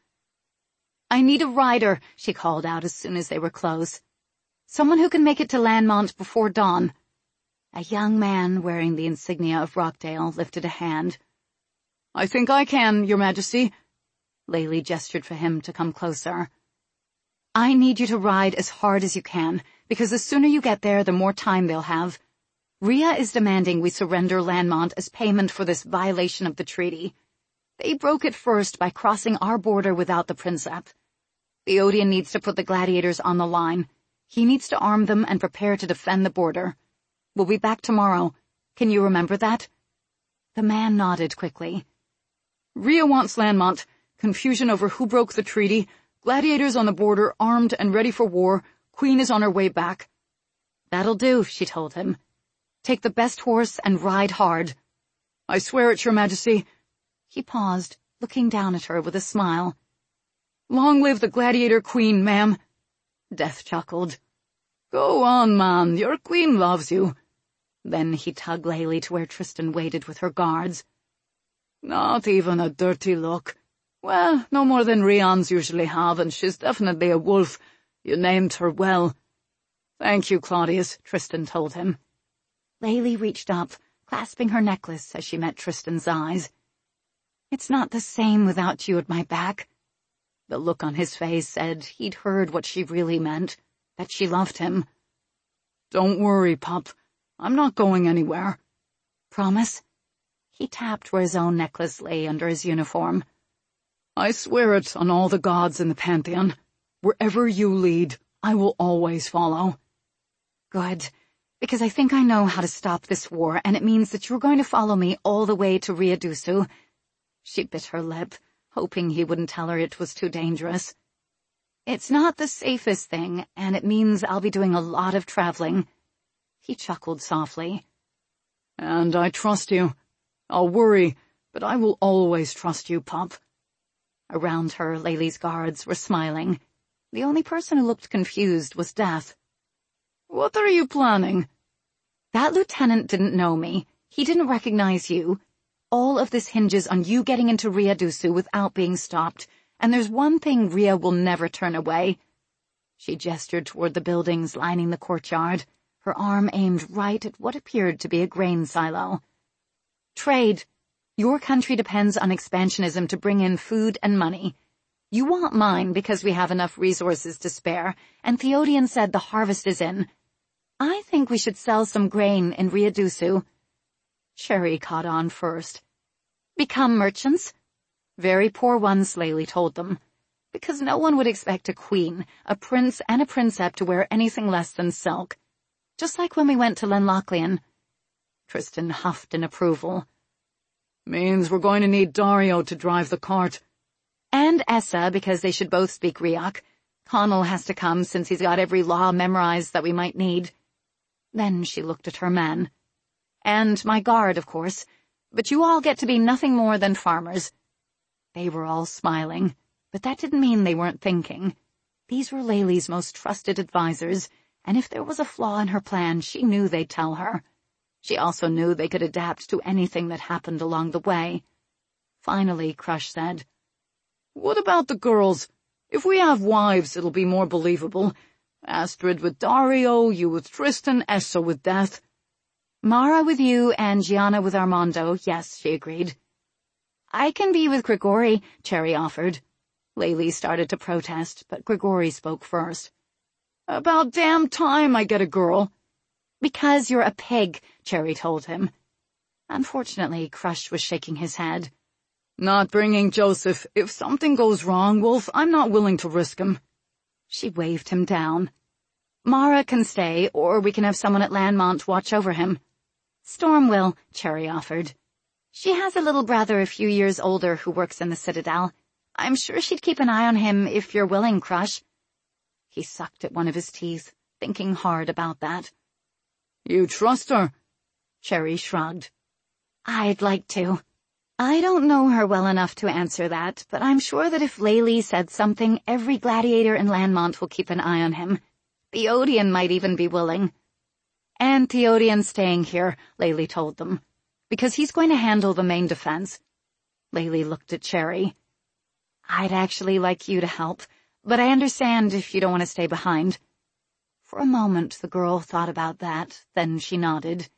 A: I need a rider, she called out as soon as they were close. Someone who can make it to Lanmont before dawn. A young man wearing the insignia of Rockdale lifted a hand.
B: I think I can, Your Majesty.
A: Layli gestured for him to come closer. I need you to ride as hard as you can, because the sooner you get there, the more time they'll have. Rhea is demanding we surrender Lanmont as payment for this violation of the treaty. They broke it first by crossing our border without the Princeps. The Odeon needs to put the gladiators on the line. He needs to arm them and prepare to defend the border. We'll be back tomorrow. Can you remember that? The man nodded quickly.
B: Rhea wants Lanmont. Confusion over who broke the treaty. Gladiators on the border, armed and ready for war. Queen is on her way back.
A: That'll do, she told him. Take the best horse and ride hard.
B: I swear it, Your Majesty.
A: He paused, looking down at her with a smile.
B: Long live the gladiator queen, ma'am.
A: Death chuckled.
B: Go on, man. Your queen loves you.
A: Then he tugged Layli to where Tristan waited with her guards.
B: Not even a dirty look. Well, no more than Rions usually have, and she's definitely a wolf. You named her well. Thank you, Claudius, Tristan told him.
A: Layli reached up, clasping her necklace as she met Tristan's eyes. It's not the same without you at my back. The look on his face said he'd heard what she really meant, that she loved him.
B: Don't worry, Pop. I'm not going anywhere.
A: Promise? He tapped where his own necklace lay under his uniform.
B: I swear it on all the gods in the Pantheon. Wherever you lead, I will always follow.
A: Good, because I think I know how to stop this war, and it means that you're going to follow me all the way to Riadusu. She bit her lip, hoping he wouldn't tell her it was too dangerous. It's not the safest thing, and it means I'll be doing a lot of traveling. He chuckled softly.
B: And I trust you. I'll worry, but I will always trust you, Pup.
A: Around her, Laylee's guards were smiling. The only person who looked confused was Death.
B: What are you planning?
A: That lieutenant didn't know me. He didn't recognize you. All of this hinges on you getting into Riadusu without being stopped, and there's one thing Ria will never turn away. She gestured toward the buildings lining the courtyard, her arm aimed right at what appeared to be a grain silo. Trade. Your country depends on expansionism to bring in food and money. You want mine because we have enough resources to spare, and Theodian said the harvest is in. I think we should sell some grain in Riadusu. Cherry caught on first. Become merchants? Very poor ones, Laylee told them, because no one would expect a queen, a prince, and a princeps to wear anything less than silk. Just like when we went to Lenlocklean. Tristan huffed in approval.
B: Means we're going to need Dario to drive the cart.
A: And Essa, because they should both speak Riok. Connell has to come since he's got every law memorized that we might need. Then she looked at her men. And my guard, of course, but you all get to be nothing more than farmers. They were all smiling, but that didn't mean they weren't thinking. These were Laylee's most trusted advisors, and if there was a flaw in her plan, she knew they'd tell her. She also knew they could adapt to anything that happened along the way. Finally, Crush said,
B: What about the girls? If we have wives, it'll be more believable. Astrid with Dario, you with Tristan, Essa with Death.
A: Mara with you and Gianna with Armando, yes, she agreed. I can be with Grigori, Cherry offered. Laylee started to protest, but Grigori spoke first.
B: About damn time I get a girl.
A: Because you're a pig, Cherry told him. Unfortunately, Crush was shaking his head.
B: Not bringing Joseph. If something goes wrong, Wolf, I'm not willing to risk him.
A: She waved him down. Mara can stay, or we can have someone at Landmont watch over him. Storm will, Cherry offered. She has a little brother a few years older who works in the Citadel. I'm sure she'd keep an eye on him if you're willing, Crush. He sucked at one of his teeth, thinking hard about that.
B: You trust her?
A: Cherry shrugged. I'd like to. I don't know her well enough to answer that, but I'm sure that if Laylee said something, every gladiator in Landmont will keep an eye on him. Theodian might even be willing. And Theodian's staying here, Laylee told them, because he's going to handle the main defense. Laylee looked at Cherry. I'd actually like you to help, but I understand if you don't want to stay behind. For a moment, the girl thought about that, then she nodded.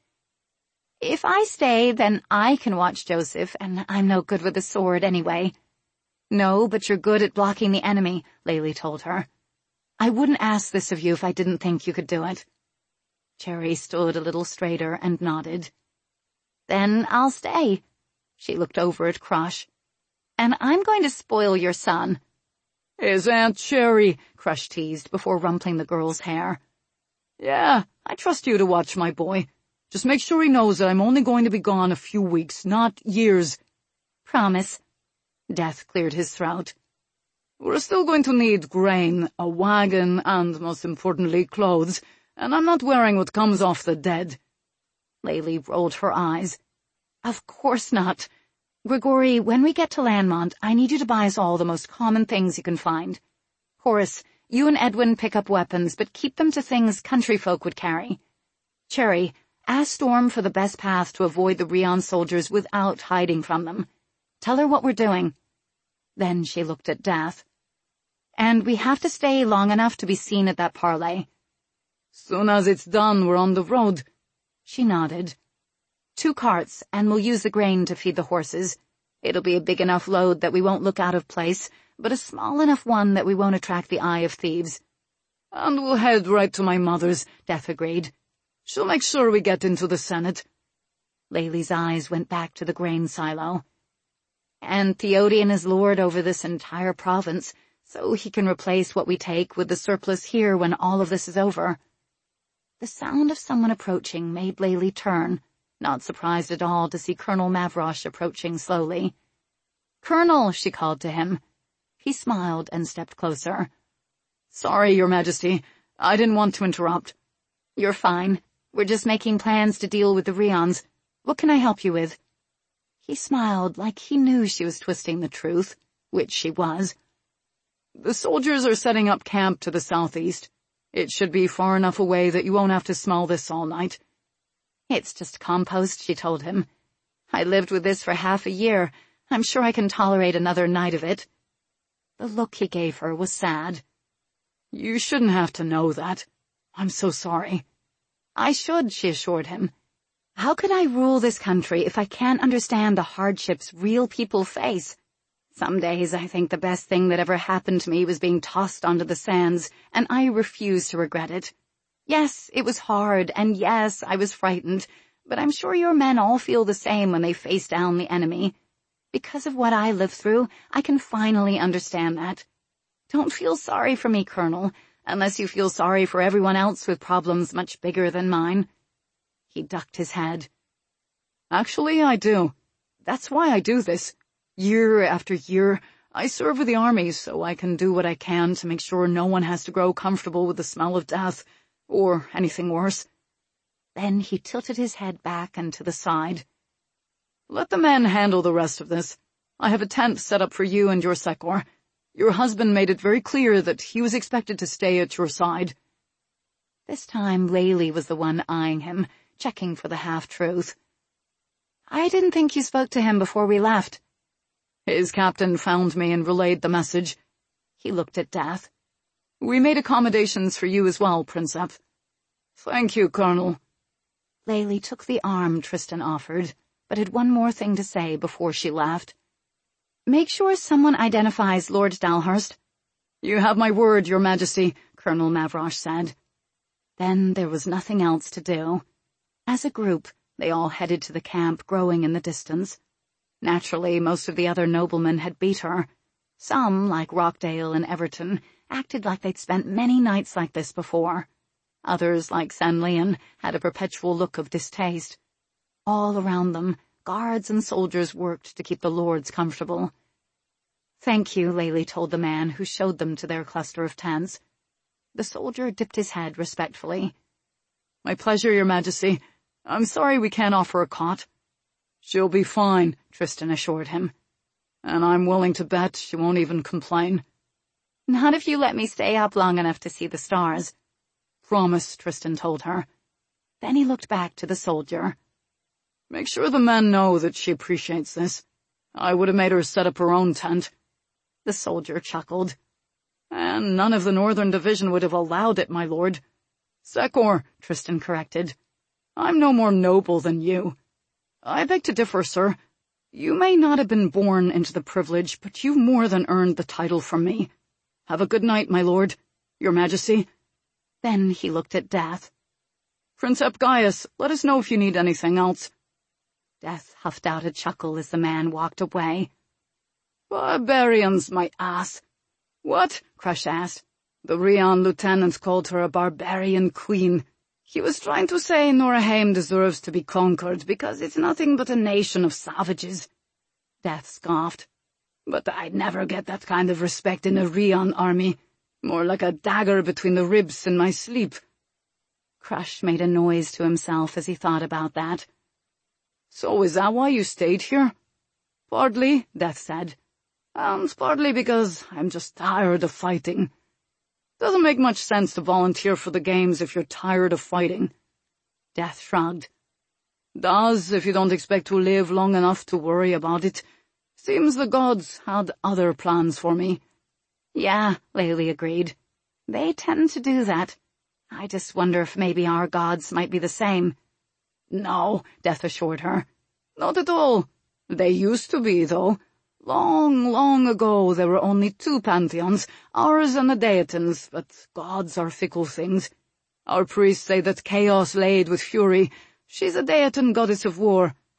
A: If I stay, then I can watch Joseph, and I'm no good with a sword anyway. No, but you're good at blocking the enemy, Laylee told her. I wouldn't ask this of you if I didn't think you could do it. Cherry stood a little straighter and nodded. Then I'll stay. She looked over at Crush. And I'm going to spoil your son.
B: Is Aunt Cherry,
A: Crush teased before rumpling the girl's hair.
B: Yeah, I trust you to watch my boy. Just make sure he knows that I'm only going to be gone a few weeks, not years.
A: Promise. Death cleared his throat.
B: We're still going to need grain, a wagon, and, most importantly, clothes, and I'm not wearing what comes off the dead.
A: Laylee rolled her eyes. Of course not. Grigori, when we get to Landmont, I need you to buy us all the most common things you can find. Horace, you and Edwin pick up weapons, but keep them to things country folk would carry. Cherry, ask Storm for the best path to avoid the Rion soldiers without hiding from them. Tell her what we're doing. Then she looked at Death. And we have to stay long enough to be seen at that parlay.
B: Soon as it's done, we're on the road.
A: She nodded. 2 carts, and we'll use the grain to feed the horses. It'll be a big enough load that we won't look out of place, but a small enough one that we won't attract the eye of thieves.
B: And we'll head right to my mother's, Death agreed. She'll make sure we get into the Senate.
A: Layli's eyes went back to the grain silo. "And Theodian is lord over this entire province, so he can replace what we take with the surplus here when all of this is over." The sound of someone approaching made Layli turn, not surprised at all to see Colonel Mavrosh approaching slowly. "Colonel," she called to him. He smiled and stepped closer.
B: "Sorry, Your Majesty. I didn't want to interrupt."
A: "You're fine. We're just making plans to deal with the Rions. What can I help you with?" He smiled like he knew she was twisting the truth, which she was.
B: "The soldiers are setting up camp to the southeast. It should be far enough away that you won't have to smell this all night."
A: "It's just compost," she told him. "I lived with this for half a year. I'm sure I can tolerate another night of it." The look he gave her was sad.
B: "You shouldn't have to know that. I'm so sorry."
A: "I should," she assured him. "How could I rule this country if I can't understand the hardships real people face? Some days I think the best thing that ever happened to me was being tossed onto the sands, and I refuse to regret it. Yes, it was hard, and yes, I was frightened, but I'm sure your men all feel the same when they face down the enemy. Because of what I lived through, I can finally understand that. Don't feel sorry for me, Colonel, unless you feel sorry for everyone else with problems much bigger than mine." He ducked his head.
B: "Actually, I do. That's why I do this. Year after year, I serve with the army so I can do what I can to make sure no one has to grow comfortable with the smell of death, or anything worse."
A: Then he tilted his head back and to the side.
B: "Let the men handle the rest of this. I have a tent set up for you and your Secor. Your husband made it very clear that he was expected to stay at your side."
A: This time Layli was the one eyeing him, checking for the half-truth. "I didn't think you spoke to him before we left."
B: "His captain found me and relayed the message."
A: He looked at Death.
B: "We made accommodations for you as well, Princep." "Thank you, Colonel."
A: Layli took the arm Tristan offered, but had one more thing to say before she left. "Make sure someone identifies Lord Dalhurst."
B: "You have my word, Your Majesty," Colonel Mavrosh said.
A: Then there was nothing else to do. As a group, they all headed to the camp growing in the distance. Naturally, most of the other noblemen had beat her. Some, like Rockdale and Everton, acted like they'd spent many nights like this before. Others, like Sanleon, had a perpetual look of distaste. All around them, guards and soldiers worked to keep the lords comfortable. "Thank you," Layli told the man who showed them to their cluster of tents. The soldier dipped his head respectfully.
B: "My pleasure, Your Majesty. I'm sorry we can't offer a cot." "She'll be fine," Tristan assured him. "And I'm willing to bet she won't even complain."
A: "Not if you let me stay up long enough to see the stars."
B: "Promise," Tristan told her.
A: Then he looked back to the soldier.
B: "Make sure the men know that she appreciates this. I would have made her set up her own tent."
A: The soldier chuckled.
B: "And none of the Northern Division would have allowed it, my lord." "Secor," Tristan corrected. "I'm no more noble than you." "I beg to differ, sir. You may not have been born into the privilege, but you've more than earned the title from me. Have a good night, my lord, Your Majesty."
A: Then he looked at Death.
B: "Princep Gaius, let us know if you need anything else."
A: Death huffed out a chuckle as the man walked away.
B: "Barbarians, my ass." "What?" Crush asked. "The Rion lieutenant called her a barbarian queen. He was trying to say Noraheim deserves to be conquered because it's nothing but a nation of savages."
A: Death scoffed.
B: "But I'd never get that kind of respect in a Rion army. More like a dagger between the ribs in my sleep."
A: Crush made a noise to himself as he thought about that.
B: "So is that why you stayed here?" "Partly," Death said. "And partly because I'm just tired of fighting. Doesn't make much sense to volunteer for the games if you're tired of fighting."
A: Death shrugged.
B: "Does, if you don't expect to live long enough to worry about it. Seems the gods had other plans for me."
A: "Yeah," Layli agreed. "They tend to do that. I just wonder if maybe our gods might be the same."
B: "No," Death assured her. "Not at all. They used to be, though. Long, long ago there were only two pantheons, ours and the Deatans, but gods are fickle things. Our priests say that Chaos laid with Fury. She's a Deatan goddess of war,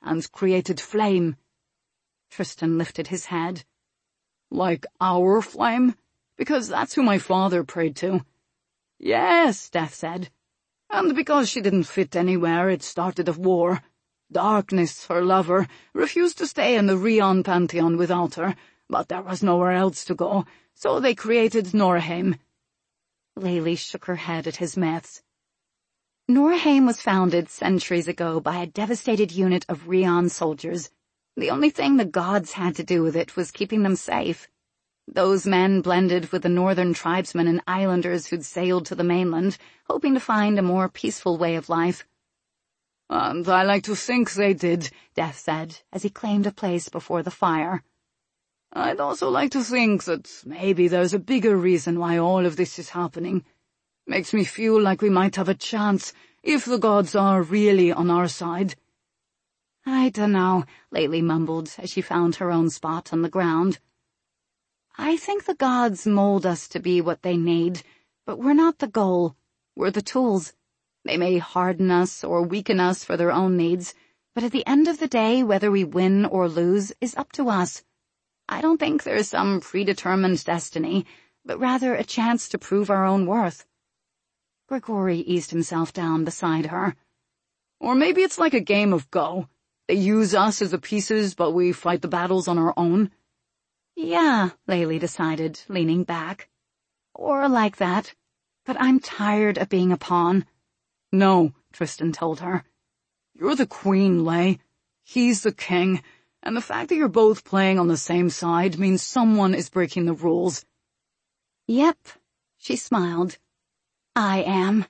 B: and created flame.
A: Tristan lifted his head.
B: Like our flame? Because that's who my father prayed to.
A: Yes, Death said.
B: And because she didn't fit anywhere, it started a war. Darkness, her lover, refused to stay in the Rion pantheon without her, but there was nowhere else to go, so they created Norheim.
A: Layli shook her head at his myths. Norheim was founded centuries ago by a devastated unit of Rion soldiers. The only thing the gods had to do with it was keeping them safe. Those men blended with the northern tribesmen and islanders who'd sailed to the mainland, hoping to find a more peaceful way of life.
B: And I like to think they did,
A: Death said, as he claimed a place before the fire.
B: I'd also like to think that maybe there's a bigger reason why all of this is happening. Makes me feel like we might have a chance, if the gods are really on our side.
A: I dunno, Layli mumbled as she found her own spot on the ground. I think the gods mold us to be what they need, but we're not the goal. We're the tools. They may harden us or weaken us for their own needs, but at the end of the day, whether we win or lose is up to us. I don't think there's some predetermined destiny, but rather a chance to prove our own worth. Grigori eased himself down beside her.
B: Or maybe it's like a game of Go. They use us as the pieces, but we fight the battles on our own.
A: Yeah, Layli decided, leaning back. Or like that. But I'm tired of being a pawn.
B: No, Tristan told her. You're the queen, Lay. He's the king. And the fact that you're both playing on the same side means someone is breaking the rules.
A: Yep, she smiled. I am.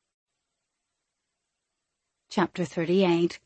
A: Chapter 38.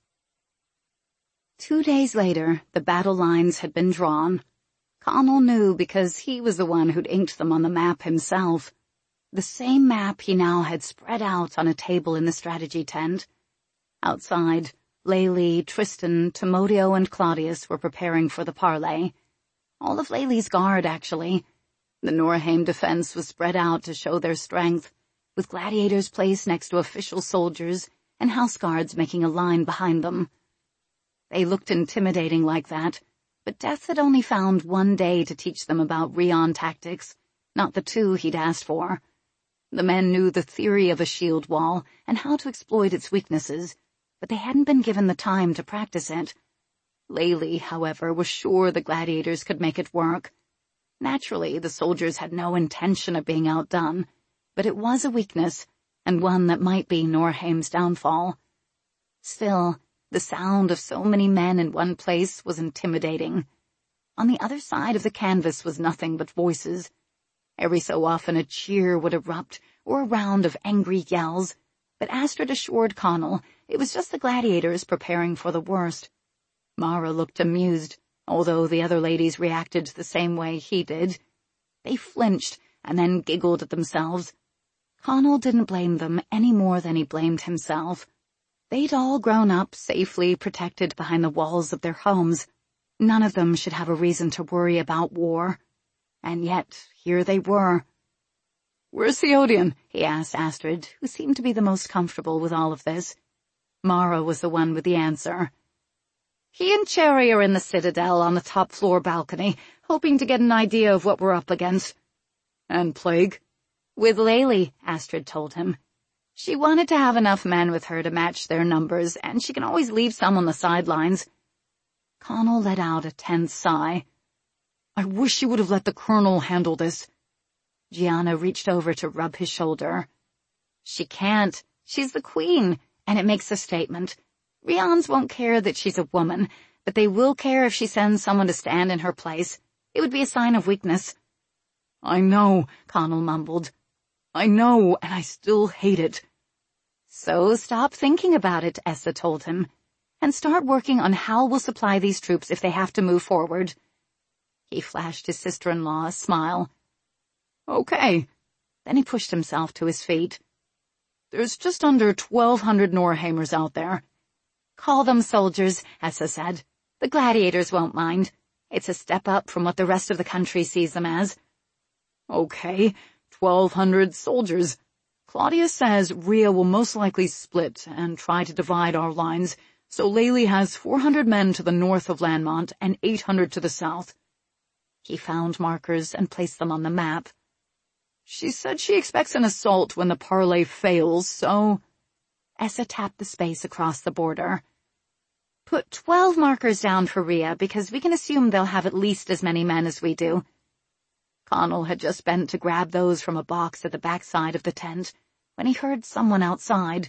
A: 2 days later, the battle lines had been drawn. Connell knew because he was the one who'd inked them on the map himself. The same map he now had spread out on a table in the strategy tent. Outside, Layli, Tristan, Timodio, and Claudius were preparing for the parley. All of Layli's guard, actually. The Norheim defense was spread out to show their strength, with gladiators placed next to official soldiers and house guards making a line behind them. They looked intimidating like that, but Death had only found 1 day to teach them about Rion tactics, not the 2 he'd asked for. The men knew the theory of a shield wall and how to exploit its weaknesses, but they hadn't been given the time to practice it. Layli, however, was sure the gladiators could make it work. Naturally, the soldiers had no intention of being outdone, but it was a weakness, and one that might be Norheim's downfall. Still, the sound of so many men in one place was intimidating. On the other side of the canvas was nothing but voices. Every so often a cheer would erupt, or a round of angry yells, but Astrid assured Connell it was just the gladiators preparing for the worst. Mara looked amused, although the other ladies reacted the same way he did. They flinched and then giggled at themselves. Connell didn't blame them any more than he blamed himself. They'd all grown up safely protected behind the walls of their homes. None of them should have a reason to worry about war. And yet, here they were.
B: "Where's Theoden?"
A: he asked Astrid, who seemed to be the most comfortable with all of this. Mara was the one with the answer. "He and Cherry are in the Citadel on the top floor balcony, hoping to get an idea of what we're up against."
B: "And Plague?"
A: "With Layli," Astrid told him. "She wanted to have enough men with her to match their numbers, and she can always leave some on the sidelines." Connell let out a tense sigh.
B: "I wish you would have let the Colonel handle this."
A: Gianna reached over to rub his shoulder. "She can't. She's the queen, and it makes a statement. Rions won't care that she's a woman, but they will care if she sends someone to stand in her place. It would be a sign of weakness."
B: "I know,"
A: Connell mumbled.
B: "I know, and I still hate it."
A: "So stop thinking about it," Essa told him, "and start working on how we'll supply these troops if they have to move forward." He flashed his sister-in-law a smile.
B: "Okay."
A: Then he pushed himself to his feet.
B: "There's just under 1,200 Norheimers out there."
A: "Call them soldiers," Essa said. "The gladiators won't mind. It's a step up from what the rest of the country sees them as."
B: "Okay, 1,200 soldiers. Claudius says Rhea will most likely split and try to divide our lines, So Layli has 400 men to the north of Lanmont and 800 to the south.
A: He found markers and placed them on the map.
B: She said she expects an assault when the parley fails, so...
A: Essa tapped the space across the border. Put 12 markers down for Rhea, because we can assume they'll have at least as many men as we do.
B: Connell had just bent to grab those from a box at the backside of the tent when he heard someone outside.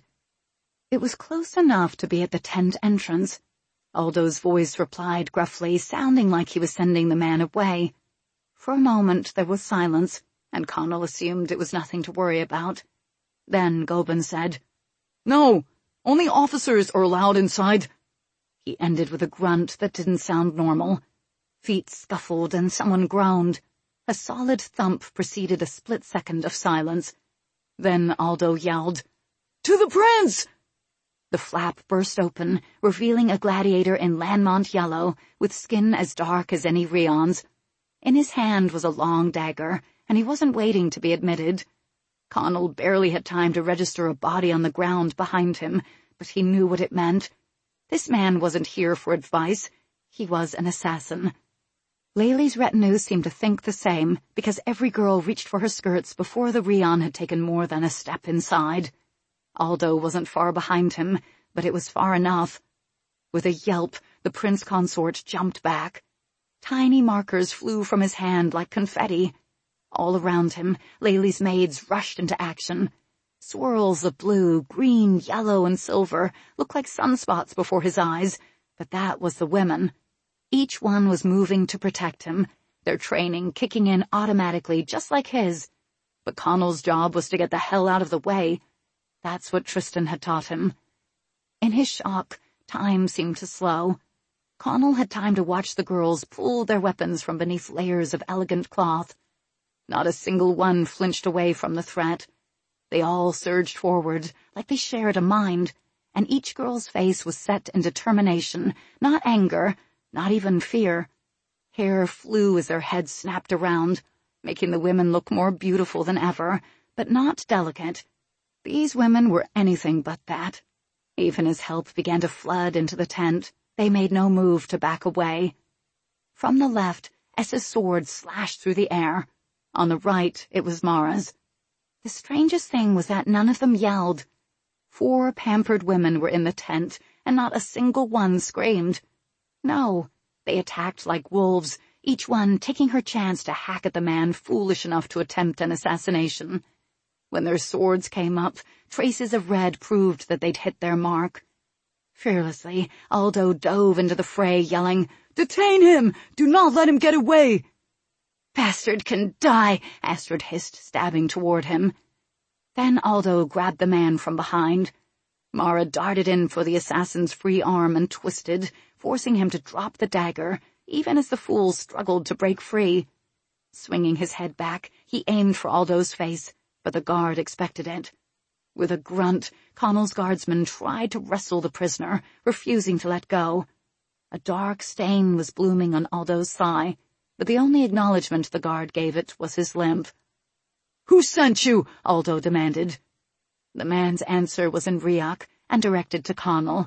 B: It was close enough to be at the tent entrance. Aldo's voice replied gruffly, sounding like he was sending the man away. For a moment there was silence, and Connell assumed it was nothing to worry about. Then Goban said, "No, only officers are allowed inside." He ended with a grunt that didn't sound normal. Feet scuffled and someone groaned. A solid thump preceded a split second of silence. Then Aldo yelled, "To the prince!" The flap burst open, revealing a gladiator in Lanmont yellow, with skin as dark as any Rheon's. In his hand was a long dagger, and he wasn't waiting to be admitted. Connell barely had time to register a body on the ground behind him, but he knew what it meant. This man wasn't here for advice. He was an assassin. Layli's retinue seemed to think the same, because every girl reached for her skirts before the Rheon had taken more than a step inside. Aldo wasn't far behind him, but it was far enough. With a yelp, the prince consort jumped back. Tiny markers flew from his hand like confetti. All around him, Layli's maids rushed into action. Swirls of blue, green, yellow, and silver looked like sunspots before his eyes, but that was the women. Each one was moving to protect him, their training kicking in automatically just like his. But Connell's job was to get the hell out of the way. That's what Tristan had taught him. In his shock, time seemed to slow. Connell had time to watch the girls pull their weapons from beneath layers of elegant cloth. Not a single one flinched away from the threat. They all surged forward, like they shared a mind, and each girl's face was set in determination, not anger, not even fear. Hair flew as their heads snapped around, making the women look more beautiful than ever, but not delicate. These women were anything but that. Even as help began to flood into the tent, they made no move to back away. From the left, Essa's sword slashed through the air. On the right, it was Mara's. The strangest thing was that none of them yelled. 4 pampered women were in the tent, and not a single one screamed. No, they attacked like wolves, each one taking her chance to hack at the man foolish enough to attempt an assassination. When their swords came up, traces of red proved that they'd hit their mark. Fearlessly, Aldo dove into the fray, yelling, "Detain him! Do not let him get away!" "Bastard can die," Astrid hissed, stabbing toward him. Then Aldo grabbed the man from behind. Mara darted in for the assassin's free arm and twisted, forcing him to drop the dagger, even as the fool struggled to break free. Swinging his head back, he aimed for Aldo's face, but the guard expected it. With a grunt, Connell's guardsman tried to wrestle the prisoner, refusing to let go. A dark stain was blooming on Aldo's thigh, but the only acknowledgement the guard gave it was his limp. "Who sent you?" Aldo demanded. The man's answer was in Riak, and directed to Connell.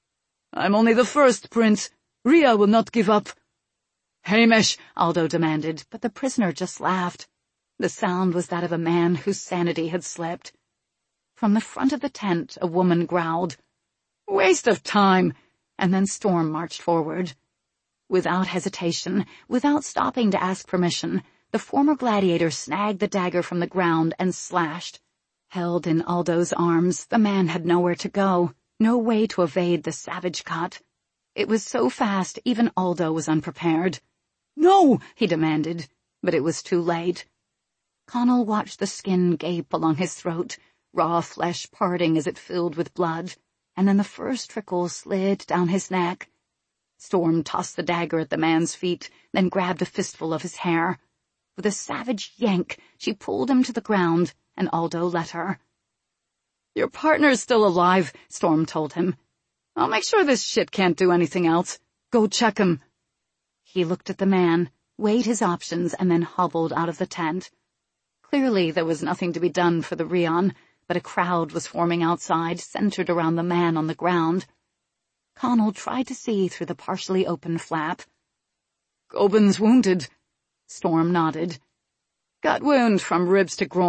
B: "I'm only the first, Prince. Rhea will not give up." "Hamish," Aldo demanded, but the prisoner just laughed. The sound was that of a man whose sanity had slipped. From the front of the tent, a woman growled, "Waste of time," and then Storm marched forward. Without hesitation, without stopping to ask permission, the former gladiator snagged the dagger from the ground and slashed. Held in Aldo's arms, the man had nowhere to go, no way to evade the savage cut. It was so fast, even Aldo was unprepared. "No!" he demanded, but it was too late. Connell watched the skin gape along his throat, raw flesh parting as it filled with blood, and then the first trickle slid down his neck. Storm tossed the dagger at the man's feet, then grabbed a fistful of his hair. With a savage yank, she pulled him to the ground, and Aldo let her. "Your partner's still alive," Storm told him. "I'll make sure this shit can't do anything else. Go check him." He looked at the man, weighed his options, and then hobbled out of the tent. Clearly there was nothing to be done for the Rheon, but a crowd was forming outside, centered around the man on the ground.
A: Connell tried to see through the partially open flap.
B: "Gobin's wounded,"
A: Storm nodded.
B: "Gut wound from ribs to groin.